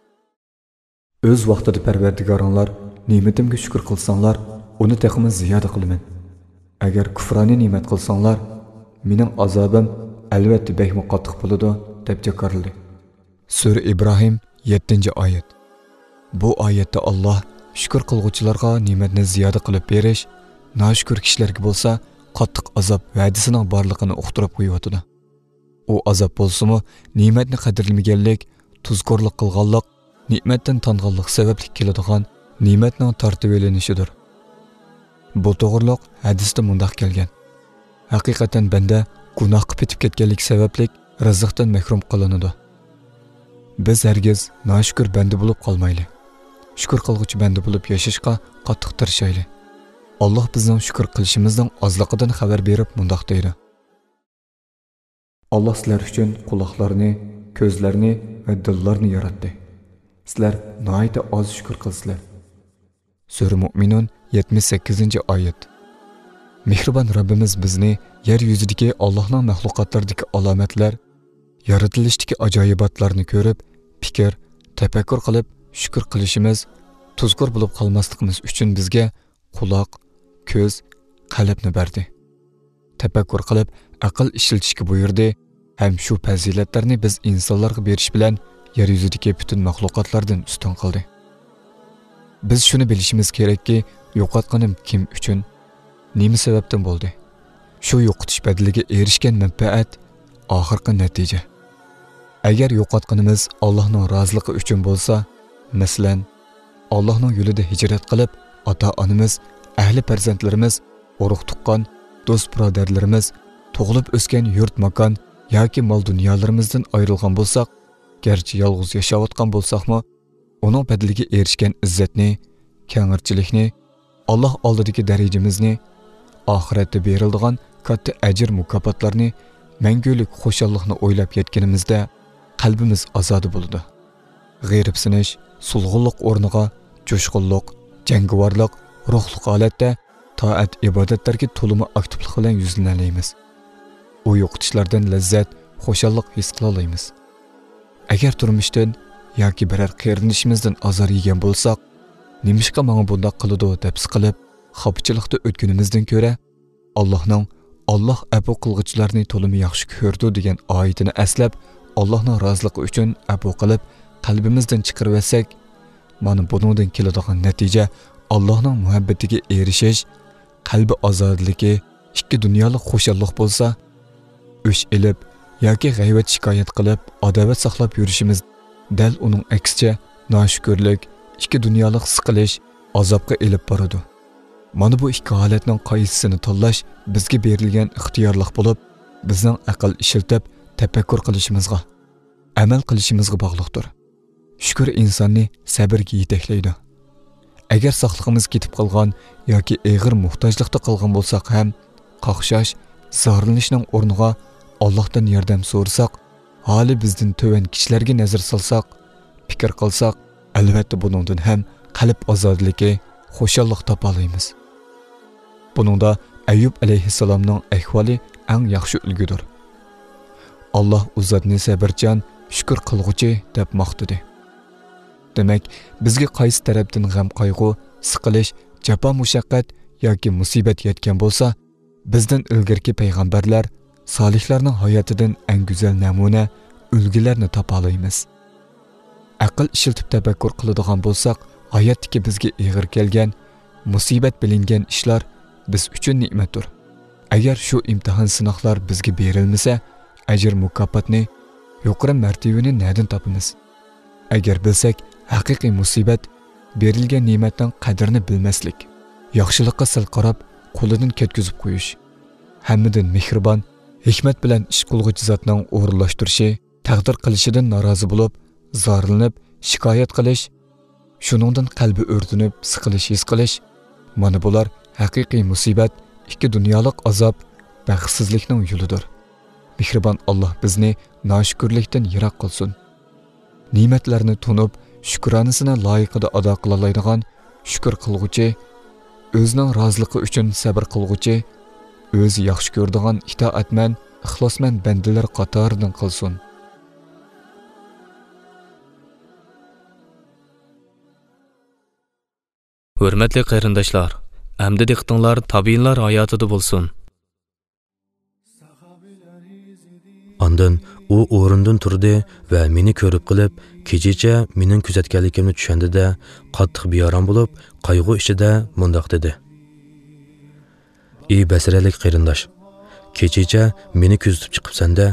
O'z vaqtida Parvardigoringlar ne'matimga shukr qilsanglar, uni texmi ziyoda qilaman. Agar kufroniy ne'mat qilsanglar, mening azobim albatta bekmi qattiq bo'ladi deb jakarladi. Sura İbrahim 7-oyat. Bu oyatda Alloh shukr qilguvchilarga ne'matni ziyoda qilib berish, noshukr kishilarga bo'lsa qattiq azob va'dasining borligini uqtirib qo'yibdi. U azob bo'lsa-mu, ne'matni qadrlamaganlik, tuzkorlik qilganlik, ne'matdan tanganlik sababli keladigan ne'matning tortib olinishidir. Bu to'g'riliq hadisda mundaq kelgan: Haqiqatan banda gunohga petib ketganlik sababli rizqdan mahrum qilinadi. Biz hargiz noshukr banda bo'lib qolmaylik. Shukr qilguvchi banda bo'lib yashashga qattiq tirishaylik. Alloh bizning shukr qilishimizning ozliqidan xabar berib mundaq deydi: Allah sizlar uchun quloqlarni, ko'zlarni va dillarni yaratdi. Sizlar nihoyat oz shukr qilsizlar. Sura Mu'minun 78-oyat. Mehribon Rabbimiz bizni yer yuzidagi Allohning mahluqotlaridagi alomatlar, yaratilishdagi ajoyibotlarni ko'rib, fikr, tafakkur qilib shukr qilishimiz, tuzkur bo'lib qolmasligimiz uchun bizga quloq, ko'z, qalbni berdi. Tafakkur qilib aql ishlatishga buyurdi. Ham shu fazilatlarni biz insonlarga berish bilan yer yuzidagi butun mahluqotlardan ustun qildi. Biz shuni bilishimiz kerakki, yo'qotganim kim uchun, nima sababdan bo'ldi? Shu yo'qotish badaliga erishgan manfaat oxirgi natija. Agar yo'qotganimiz Allohning roziligi uchun bo'lsa, masalan, Allohning yo'lida hijrat qilib, ota-onamiz, ahli farzandlarimiz, urug' tuqqan, do'st birodarlarimiz, tug'ilib o'sgan yurt makon yoki mol dunyolarimizdan ayrilgan bo'lsak, garchi yolg'iz yashayotgan bo'lsakmi, uning badaliga erishgan izzatni, kengirchilikni, Alloh oldidagi darajamizni, oxiratda beriladigan katta ajr mukofotlarni, mangulik xushallikni o'ylab yetganimizda qalbimiz ozodi bo'ladi. G'ayribsinish, sulg'unlik o'rniga jo'shqinlik, jangovarlik, ruhliq holatda toat ibodatlarga to'limi aktivlik bilan yuzlanamiz. U yo'qotishlardan lazzat, xushallik his qila olamiz. Agar turmushdan yoki biror qarindoshimizdan azor yegan bo'lsak, nimishqa menga bunday qiladi deb siqilib, xafachilikda o'tgunimizdan ko'ra, Allohning Alloh afu qilg'uvchilarni to'limi yaxshi ko'rdi degan oyatini aslab, Allohning roziligi uchun afu qilib qalbimizdan chiqarib olsak, mana buningdan keladigan natija Allohning muhabbatiga erishish, qalbi ozodligi, ikki dunyolik xushallik bo'lsa, o'sh ilib yoki g'ayvat shikoyat qilib, adovat saqlab yurishimiz dal uning aksicha noshukrlik, ikki dunyolik siqilish, azobga elib boradi. Mana bu ikki holatning qaysisini tanlash bizga berilgan ixtiyorlik bo'lib, bizning aql ishlatib tafakkur qilishimizga, amal qilishimizga bog'liqdir. Shukr insonni sabrga yetaklaydi. Agar saqligimiz ketib qolgan yoki eg'ir muhtojlikda qolgan bo'lsak ham, qaqshash, zorlanishning o'rniga Allohdan yordam so'rasak, hali bizdan to'van kishilarga nazar solsak, fikr qilsak, albatta buningdan ham qalb ozodligi, xushallik topa olamiz. Buningda Ayyub alayhissalomning ahvoli eng yaxshi ulgudir. Allah u zotni sabrchan, shukr qilg'uchi deb maqtadi. Demak, bizga qaysi tarafdan g'am qayg'u, siqilish, jafo mushaqqat yoki musibat yetgan bo'lsa, bizdan ilgirki payg'ambarlar, solihlarning hayotidan eng go'zal namuna, ulgularni topa olamiz. Aql ishiltib tafakkur qiladigan bo'lsak, hayotdagi bizga og'ir kelgan, musibat bilingan ishlar biz uchun ne'matdir. Agar shu imtihon sinoqlar bizga berilmasa, ajr mukofotni, yuqori martabani nerdan topamiz? Agar bilsak, haqiqiy musibat berilgan ne'matning qadrini bilmaslik, yaxshilikqa sil qarab, qo'lidan ketkizib qo'yish. Hammadan mehribon, hikmat bilan ish qilg'uvchi zotning o'rinlashtirishi, taqdir qilishidan norozi bo'lib, zorlanib, shikoyat qilish, shuningdan qalbi o'rtinib, siqilish his qilish, mana bular haqiqiy musibat, ikki dunyolik azob, baxtsizlikning yo'lidir. Mehribon Alloh bizni noshukrlikdan yiroq qilsin. Ne'matlarni tunib, shukronasini loyiqida ado qila oladigan, shukr qilguvchi, o'zining roziligi uchun sabr qilguvchi, o'zi yaxshi ko'radigan itoatman, ixlosmand bandalar qatoridan qilsin. Hurmatli qarindoshlar, hamda diqqatinglar tabiinlar hayotida bo'lsin. Ondan u o'rindan turdi va meni ko'rib qilib, kechicha mening kuzatganligimni tushundida, qattiq beorom bo'lib, qayg'u ichida mundoq dedi. Ey basiralik qarindosh, kechicha meni kuzatib chiqibsan-da.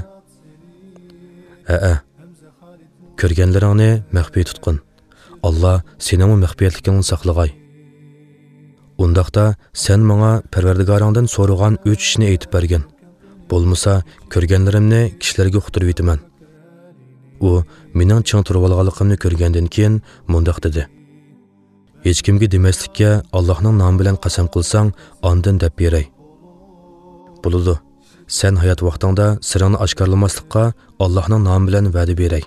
Ko'rganlaringni maxfiy tutqin. Alloh sening maxfiyatligingni saqlag'ay. Undaqda sen menga Parvardigoringdan so'ragan 3 ishni aytib bergin. Bo'lmasa, ko'rganlarimni kishilarga uqtirib etaman. U mening ching turib olganligimni ko'rgandan keyin mundoq dedi. Hech kimga demaslikka Allohning nomi bilan qasam qilsang, ondan deb beray. Bo'ladi. Sen hayot vaqtingda sirni oshkorlamaslikka Allohning nomi bilan va'da beray.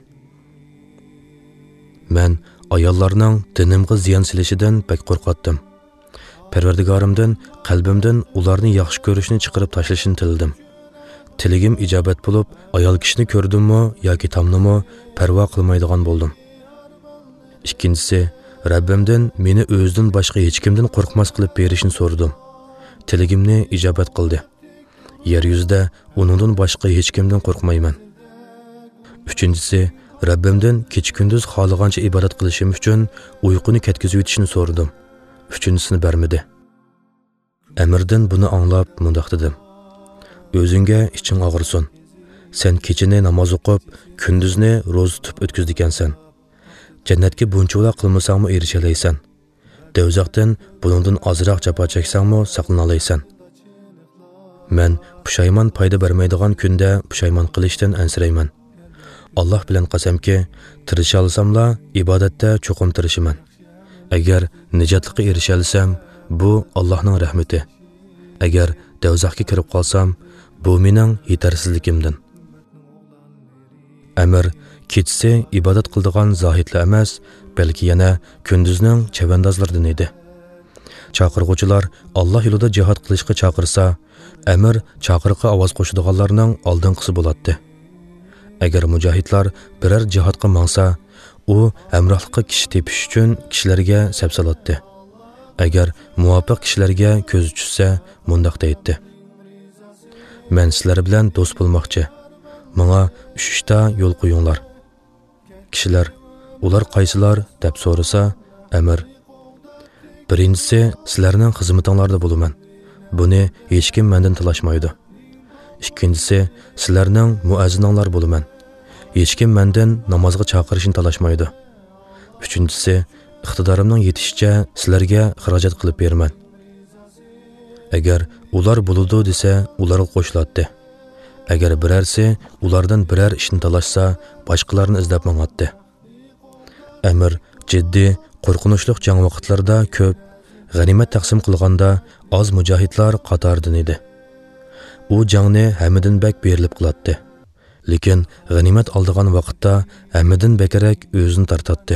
Men ayollarning dinimga ziyon silishidan pek qo'rqatdim. Parvardigorimdan qalbimdan ularni yaxshi ko'rishni chiqarib tashlashini tildim. Tiligim ijobat bo'lib, ayol kishini ko'rdimmi yoki tomnimi parvo qilmaydigan bo'ldim. Ikkinchisi, Rabbimdan meni o'zidan boshqa hech kimdan qo'rqmas qilib berishini so'radim. Tiligimni ijobat qildi. Yer yuzida uningdan boshqa hech kimdan qo'rqmayman. Uchinchisi, Rabbimdan kecha-kunduz xohlagancha ibodat qilishim uchun uyquni ketkizib yetishni so'radim. Uchinchisini bermadi. Amirdan buni anglab mundoq dedim. O'zingga iching og'irsin. Sen kechini namoz o'qib, kunduzni ro'za tutib o'tkazdikansan. Jannatga bunchalar qilmasangmi erishalaysan. Do'zaxdan buningdan ozroq jafo cheksangmi saqlana olaysan. Men pushaymon foyda bermaydigan kunda pushaymon qilishdan ansirayman. Alloh bilan qasamki, tirisha olsamla ibodatda cho'qim tirishiman. Agar nijotlikka erisha olsam, bu Allohning rahmati. Agar do'zaxga kirib qolsam, bu mening yetarsizligimdan. Amir kechasi ibodat qildigan zohidlar emas, balki yana kunduzning chavandozlaridan edi. Chaqirg'uvchilar Alloh yo'lida jihad qilishga chaqirsa, Amir chaqiriqqa ovoz qo'shadiganlarning oldinqisi bo'ladi. Agar mujohidlar biror jihodga mangsa, u hamrohlikqa kishi tepish uchun kishilarga sabsalatdi. Agar muvofiq kishilarga ko'z tushsa, mundoq deydi. Men sizlar bilan do'st bo'lmoqchi. Menga 3 ta yo'l qo'yinglar. Kishilar, ular qaysilar deb so'rasa, Amir: birinchisi, sizlarning xizmatinglarda bo'laman. Buni hech kim mendan talashmaydi. Ikkinchisi, sizlarning muazzinlar bo'laman. Hech kim mendan namozga chaqirishni talashmaydi. Uchinchisi, iqtidorimning yetishicha sizlarga xarajat qilib beraman. Agar ular bo'ladi desa, ularga qo'shiladi. Agar birarsi ulardan biror ishni talashsa, boshqalarni izlab mangadi. Amir jiddiy, qo'rqinchli jang vaqtlarida ko'p, g'animat taqsim qilganda oz mujohidlar qatoridan edi. U jangni hammadan bak berilib qiladi. Lekin g'animat oldigan vaqtda hammadan bakarak o'zini tartatdi.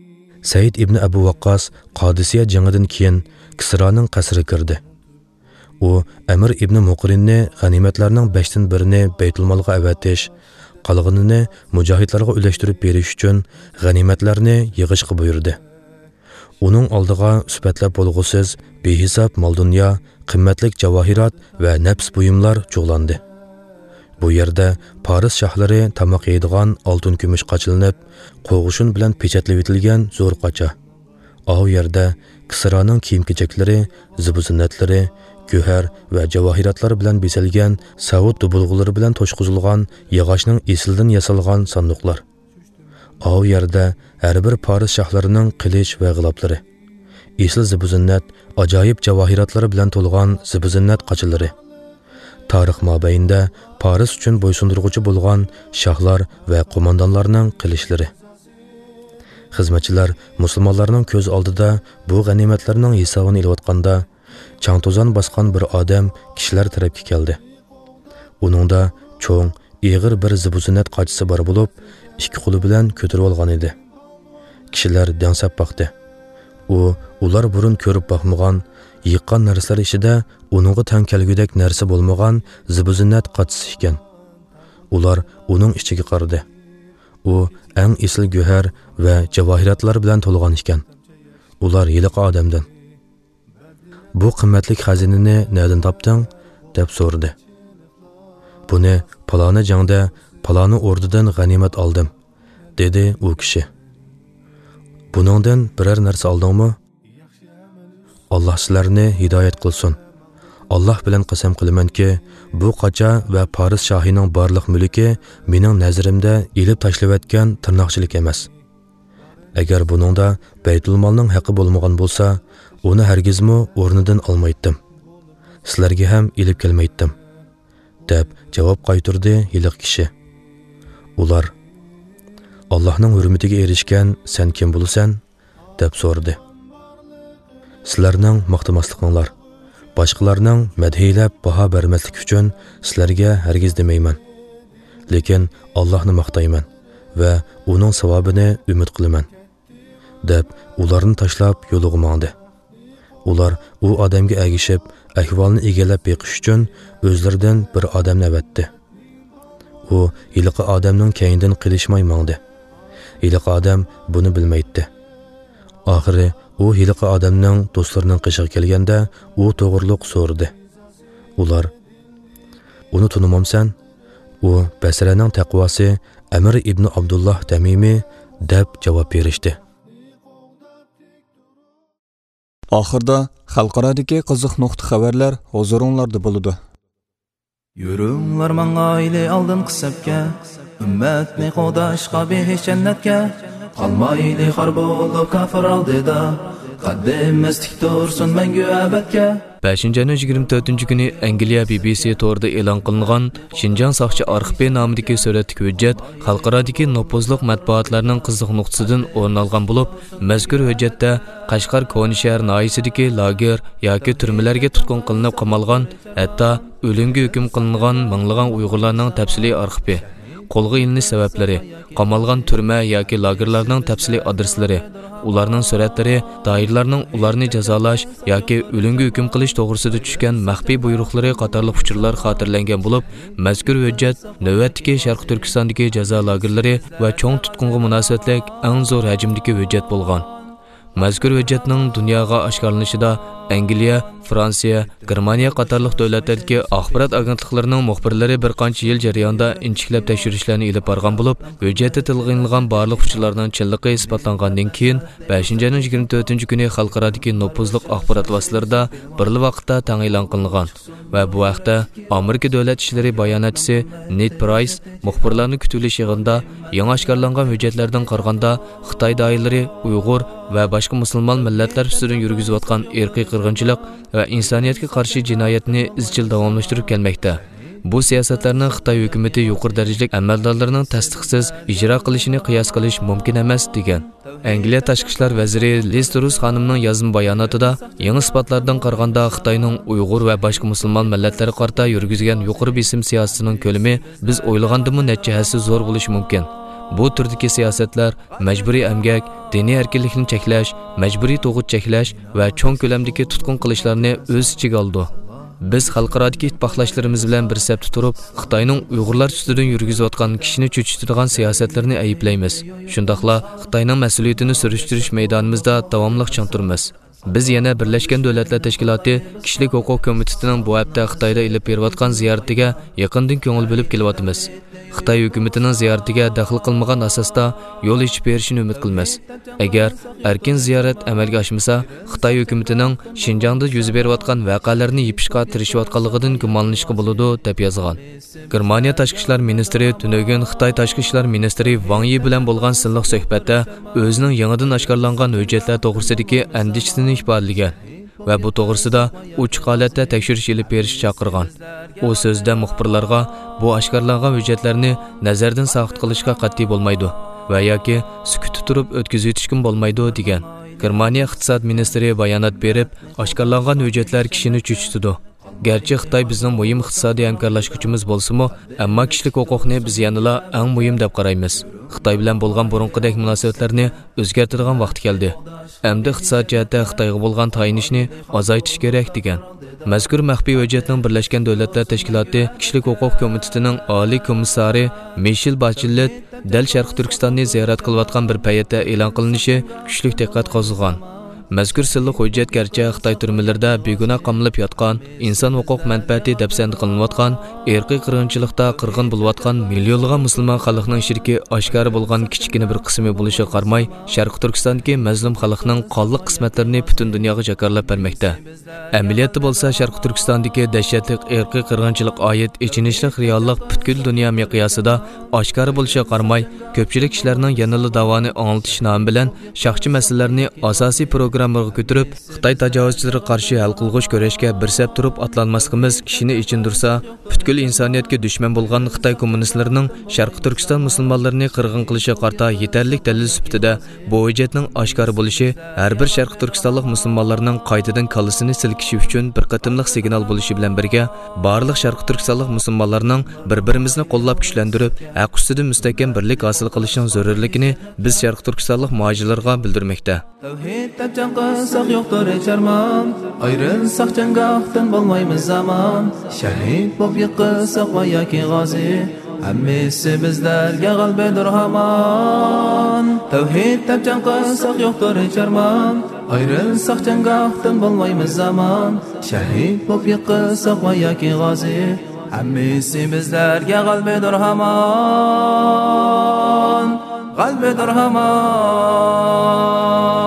Said ibn Abu Waqqas Qodisiya jangidan keyin Kisroning qasriga kirdi. u Amir ibn Muqrinni g'animatlarning 5dan birini Baytulmolga avatish, qolganini mujohidlarga ulashtirib berish uchun g'animatlarni yig'ishga buyurdi. Uning oldiga sifatlab bo'lg'usiz behisob mol-dunyo, qimmatli javohirat va nafs buyumlar cho'g'landi. Bu yerda Paris shahlari tamoq yeydigan oltin kumush qochilinib, qo'g'ishun bilan pechatlab etilgan zo'r qocha. O yerda Kisraning kiyim-kechaklari, zibu-zinatlari, go'har va javohiratlar bilan besilgan Saud dubulg'ulari bilan to'shqizilgan yog'ochning esildan yasalgan sanduqlar. O yerda har bir Paris shahlarining qilich va g'iloblari, esil zibu-zinat, ajoyib javohiratlari bilan to'lgan zibu-zinat qochilari. Tarix mobaynida Paris uchun bo'ysundirg'uchi bo'lgan shahlar va qo'mondonlarning qilichlari. Xizmatchilar musulmonlarning ko'z oldida bu g'animatlarning hisobini elayotganda chang-to'zon bosgan bir odam kishilar tarafga keldi. Uningda cho'ng, ig'ir bir zibu-zinat qochisi bor bo'lib, ikki qo'li bilan ko'tarib olgan edi. Kishilar dangsab boqdi. Ular burun ko'rib boqmagan, yiqqan narsalar ichida uningga tang kelgudek narsa bo'lmagan zibu-zinat qochisi ekan. Ular uning ichiga qaradi. U eng esil go'har va javohiratlar bilan to'lgan ekan. Ular yiliq odamdan. Bu qimmatli xazinani nerdan topding? Deb so'radi. Buni paloni jangda, paloni o'rdidan g'animat oldim, dedi u kishi. Buningdan biror narsa oldingmi? Alloh sizlarni hidoyat qilsin. Alloh bilan qasam qilamanki, bu qocha va Paris shohining barliq mulki mening nazarimda elib tashlavatgan tirnoqchilik emas. Agar buningda Baytulmolning haqqi bo'lmagan bo'lsa, uni hargizmi o'rnidan olmaydim. Sizlarga ham elib kelmaydim, deb javob qaytardi yiliq kishi. Ular Allohning hurmatiga erishgan sen kim bo'lasan? Deb so'radi. Sizlarning maqtamasliqinglar, boshqalarning madhiyalab baho bermaslik uchun sizlarga hargiz demayman. Lekin Allohni maqtayman va uning savobini umid qilaman, deb ularni tashlab yo'liga mangdi. Ular u odamga agishib, ahvolni egallab beqish uchun o'zlaridan bir odamni avatdi. U yiliqi odamning keyindan qilishmay mangdi. Yiliqi odam buni bilmaydi. Oxiri u yiliqi odamning do'stlarining qishig'i kelganda u to'g'riliq so'radi. Ular uni tunimamsan? U Basraning taqvosi Amir ibn Abdullah Tamimi deb javob berishdi. Oxirda xalqarodagi qiziq nuqta xabarlar huzuringlarda bo'ladi. Yürünglar mangayli aldın qısabga, ümmetni qo'dashqa behish jannatga, qalmayli harb bo'lib kafir oldida, qaddimiz tik tursin mangu abadga. 5-24 kuni Angliya BBC to'rida e'lon qilingan Xinjiang soqchi arxivi nomidagi suratdagi hujjat xalqarodagi nopozliq matbuotlarning qiziq nuqtasidan o'rin olgan bo'lib, mazkur hujjatda Qashqar Konishahar noyisidagi lager yoki turmalarga tutqun qilinib qamalgan, hatto o'limga hukm qilingan minglagan Uyg'urlarning tafsiliy arxivi, qo'lga ilinish sabablari, qamalgan turma yoki lagerlarning tafsiliy adreslari, ularning suratlari, doirlarning ularni jazolash yoki o'limga hukm qilish to'g'risida tushgan maxfiy buyruqlari qatorli uchurlar xotirlangan bo'lib, mazkur hujjat navbatdagi Sharq Turkistondagi jazo lagerlari va cho'ng tutqunga munosabatlik eng zo'r hajmdagi hujjat bo'lgan. Mazkur hujjatning dunyoga oshkorlanishida Angliya, Fransiya, Germaniya qatorliq davlatlardagi axborot agentliklarining muxbirlari bir qancha yil jarayonida inchiklab tekshirishlarni olib borgan bo'lib, hujjatda tilg'inilgan barliq uchurlarning chinligi isbotlangandan keyin 5-24 kuni xalqarodagi nopozliq axborot vositalarida bir vaqtda tang e'lon qilingan va bu vaqtda Amerika davlat ishlari bayonotchisi Ned Price muxbirlarni kutilish yig'inida yangi oshkorlangan hujjatlardan qaraganda Xitoy doiralari Uyg'ur va boshqa musulmon millatlar ustidan yurgizayotgan irqiy qirg'inchilik va insoniyatga qarshi jinoyatni izchil davomlashtirib kelmoqda. Bu siyosatlarning Xitoy hukumatı yuqori darajalik amaldorlarining tasdiqsiz ijro qilishini qiyos qilish mumkin emas degan. Angliya tashqi ishlar vaziri Liz Truss xonimning yozma bayonotida yangi isbotlardan qaraganda Xitoyning Uyg'ur va boshqa musulmon millatlarga qarata yurgizgan yuqori besim siyosatining ko'lami biz o'ylagandan necha hassa zo'r bo'lishi mumkin. Bu turdagi siyosatlar majburiy emgak, diniy erkinlikni cheklash, majburiy tug'ut cheklash va cho'ng ko'lamdagi tutqun qilishlarni o'z ichiga oldi. Biz xalqarodagi ittifoqlashlarimiz bilan bir sapda turib, Xitoyning Uyg'urlar ustidan yurgizayotgan kishini cho'chitadigan siyosatlarini ayiblaymiz. Shundaqla Xitoyning mas'uliyatini surishtirish maydonimizda davomli chang turamiz. Biz yana Birlashgan Davlatlar Tashkiloti Kishilik huquq komitetining bu hafta Xitoyda ilib berayotgan ziyoratiga yaqindan ko'ngil bo'lib kelyapmiz. Xitoy hukumatining ziyoratiga daxl qilmagan asosda yo'l ochib berishini umid qilamiz. Agar erkin ziyorat amalga oshmasa, Xitoy hukumatining Xinjiangda yuz berayotgan voqealarni yepishga tirishayotganligidan gumonlanishga bo'ladi deb yozgan. Germaniya tashqi ishlar ministri tunugun Xitoy tashqi ishlar ministri Wang Yi bilan bo'lgan silliq suhbatda o'zining yangidan oshkorlangan hujjatlar to'g'risidagi andishasini ifodalagan va bu to'g'risida uch holatda tekshirish olib berish chaqirgan. U so'zda muxbirlarga bu oshkorlangan hujjatlarni nazardan soqit qilishga qat'iy bo'lmaydi va yoki sukut turib o'tkazib o'tishkim bo'lmaydi degan. Germaniya iqtisod ministri bayonot berib, oshkorlangan hujjatlar kishini cho'chitadi. Gerçi Xitoy bizning muhim iqtisodiy hamkorlashuvchimiz bo'lsa-mu, ammo kishilik huquqni biz yanada eng muhim deb qaraymiz. Xitoy bilan bo'lgan burunqidek munosabatlarni o'zgartiradigan vaqt keldi. Endi iqtisod jihatda Xitoyga bo'lgan tayinishni azaytish kerak degan. Mazkur maxfiy hujjatning Birlashgan Davlatlar Tashkiloti Kishilik huquq komitetining oliy komissari Michel Bachelet dal Sharq Turkistonni ziyorat qilayotgan bir paytda e'lon qilinishi kuchli diqqat qo'zg'agan. Mazkur silliq hujjat garchi Xitoy turmalarida begunoh qamalib yotgan, inson huquq manfaati dafsand qilinayotgan, irqiy qirg'inchilikda qirg'in bo'layotgan millionlagan musulmon xalqning shirki oshkor bo'lgan kichkina bir qismi bo'lishiga qaramay, Sharq Turkistondagi mazlum xalqning qonli qismatlarini butun dunyoga jakarlab bermoqda. Amaliyotda bo'lsa Sharq Turkistondagi dahshatli irqiy qirg'inchilik oyat ichinishli reallik butkul dunyo miqyosida oshkor bo'lishiga qaramay, ko'pchilik kishilarning yanada davoni anglatish nomi bilan shaxsiy masalalarni asosiy programmaga ko'tarib, Xitoy tajovuzchilariga qarshi hal qilg'uch kurashga bir sap turib atlanmasligimiz kishini ichindirsa, butkul insoniyatga dushman bo'lgan Xitoy kommunistlarining Sharq Turkiston musulmonlarini qirg'in qilishiga qarta yetarli dalil sifatida bu hujjatning oshkor bo'lishi har bir Sharq Turkistonlik musulmonlarning qaytadan kallasini silkishi uchun bir qatimliq signal bo'lishi bilan birga, barliq Sharq Turkistonlik musulmonlarning bir-birimizni qo'llab kuchlantirib, haq ustida mustahkam birlik hosil qilishning zarurligini biz Sharq Turkistonlik muhojirlarga bildirmoqda. Qilsak yo'qdir echarman, ayrilsak janggohdan bo'lmaymiz zamon. Shahid bo'lib yiqilsak va yoki g'ozi, hammasi bizlarga g'albadir hamon. Tavhid tabjan qilsak yo'qdir echarman, ayrilsak janggohdan bo'lmaymiz zamon. Shahid bo'lib yiqilsak va yoki g'ozi, hammasi bizlarga g'albadir hamon. G'albadir hamon.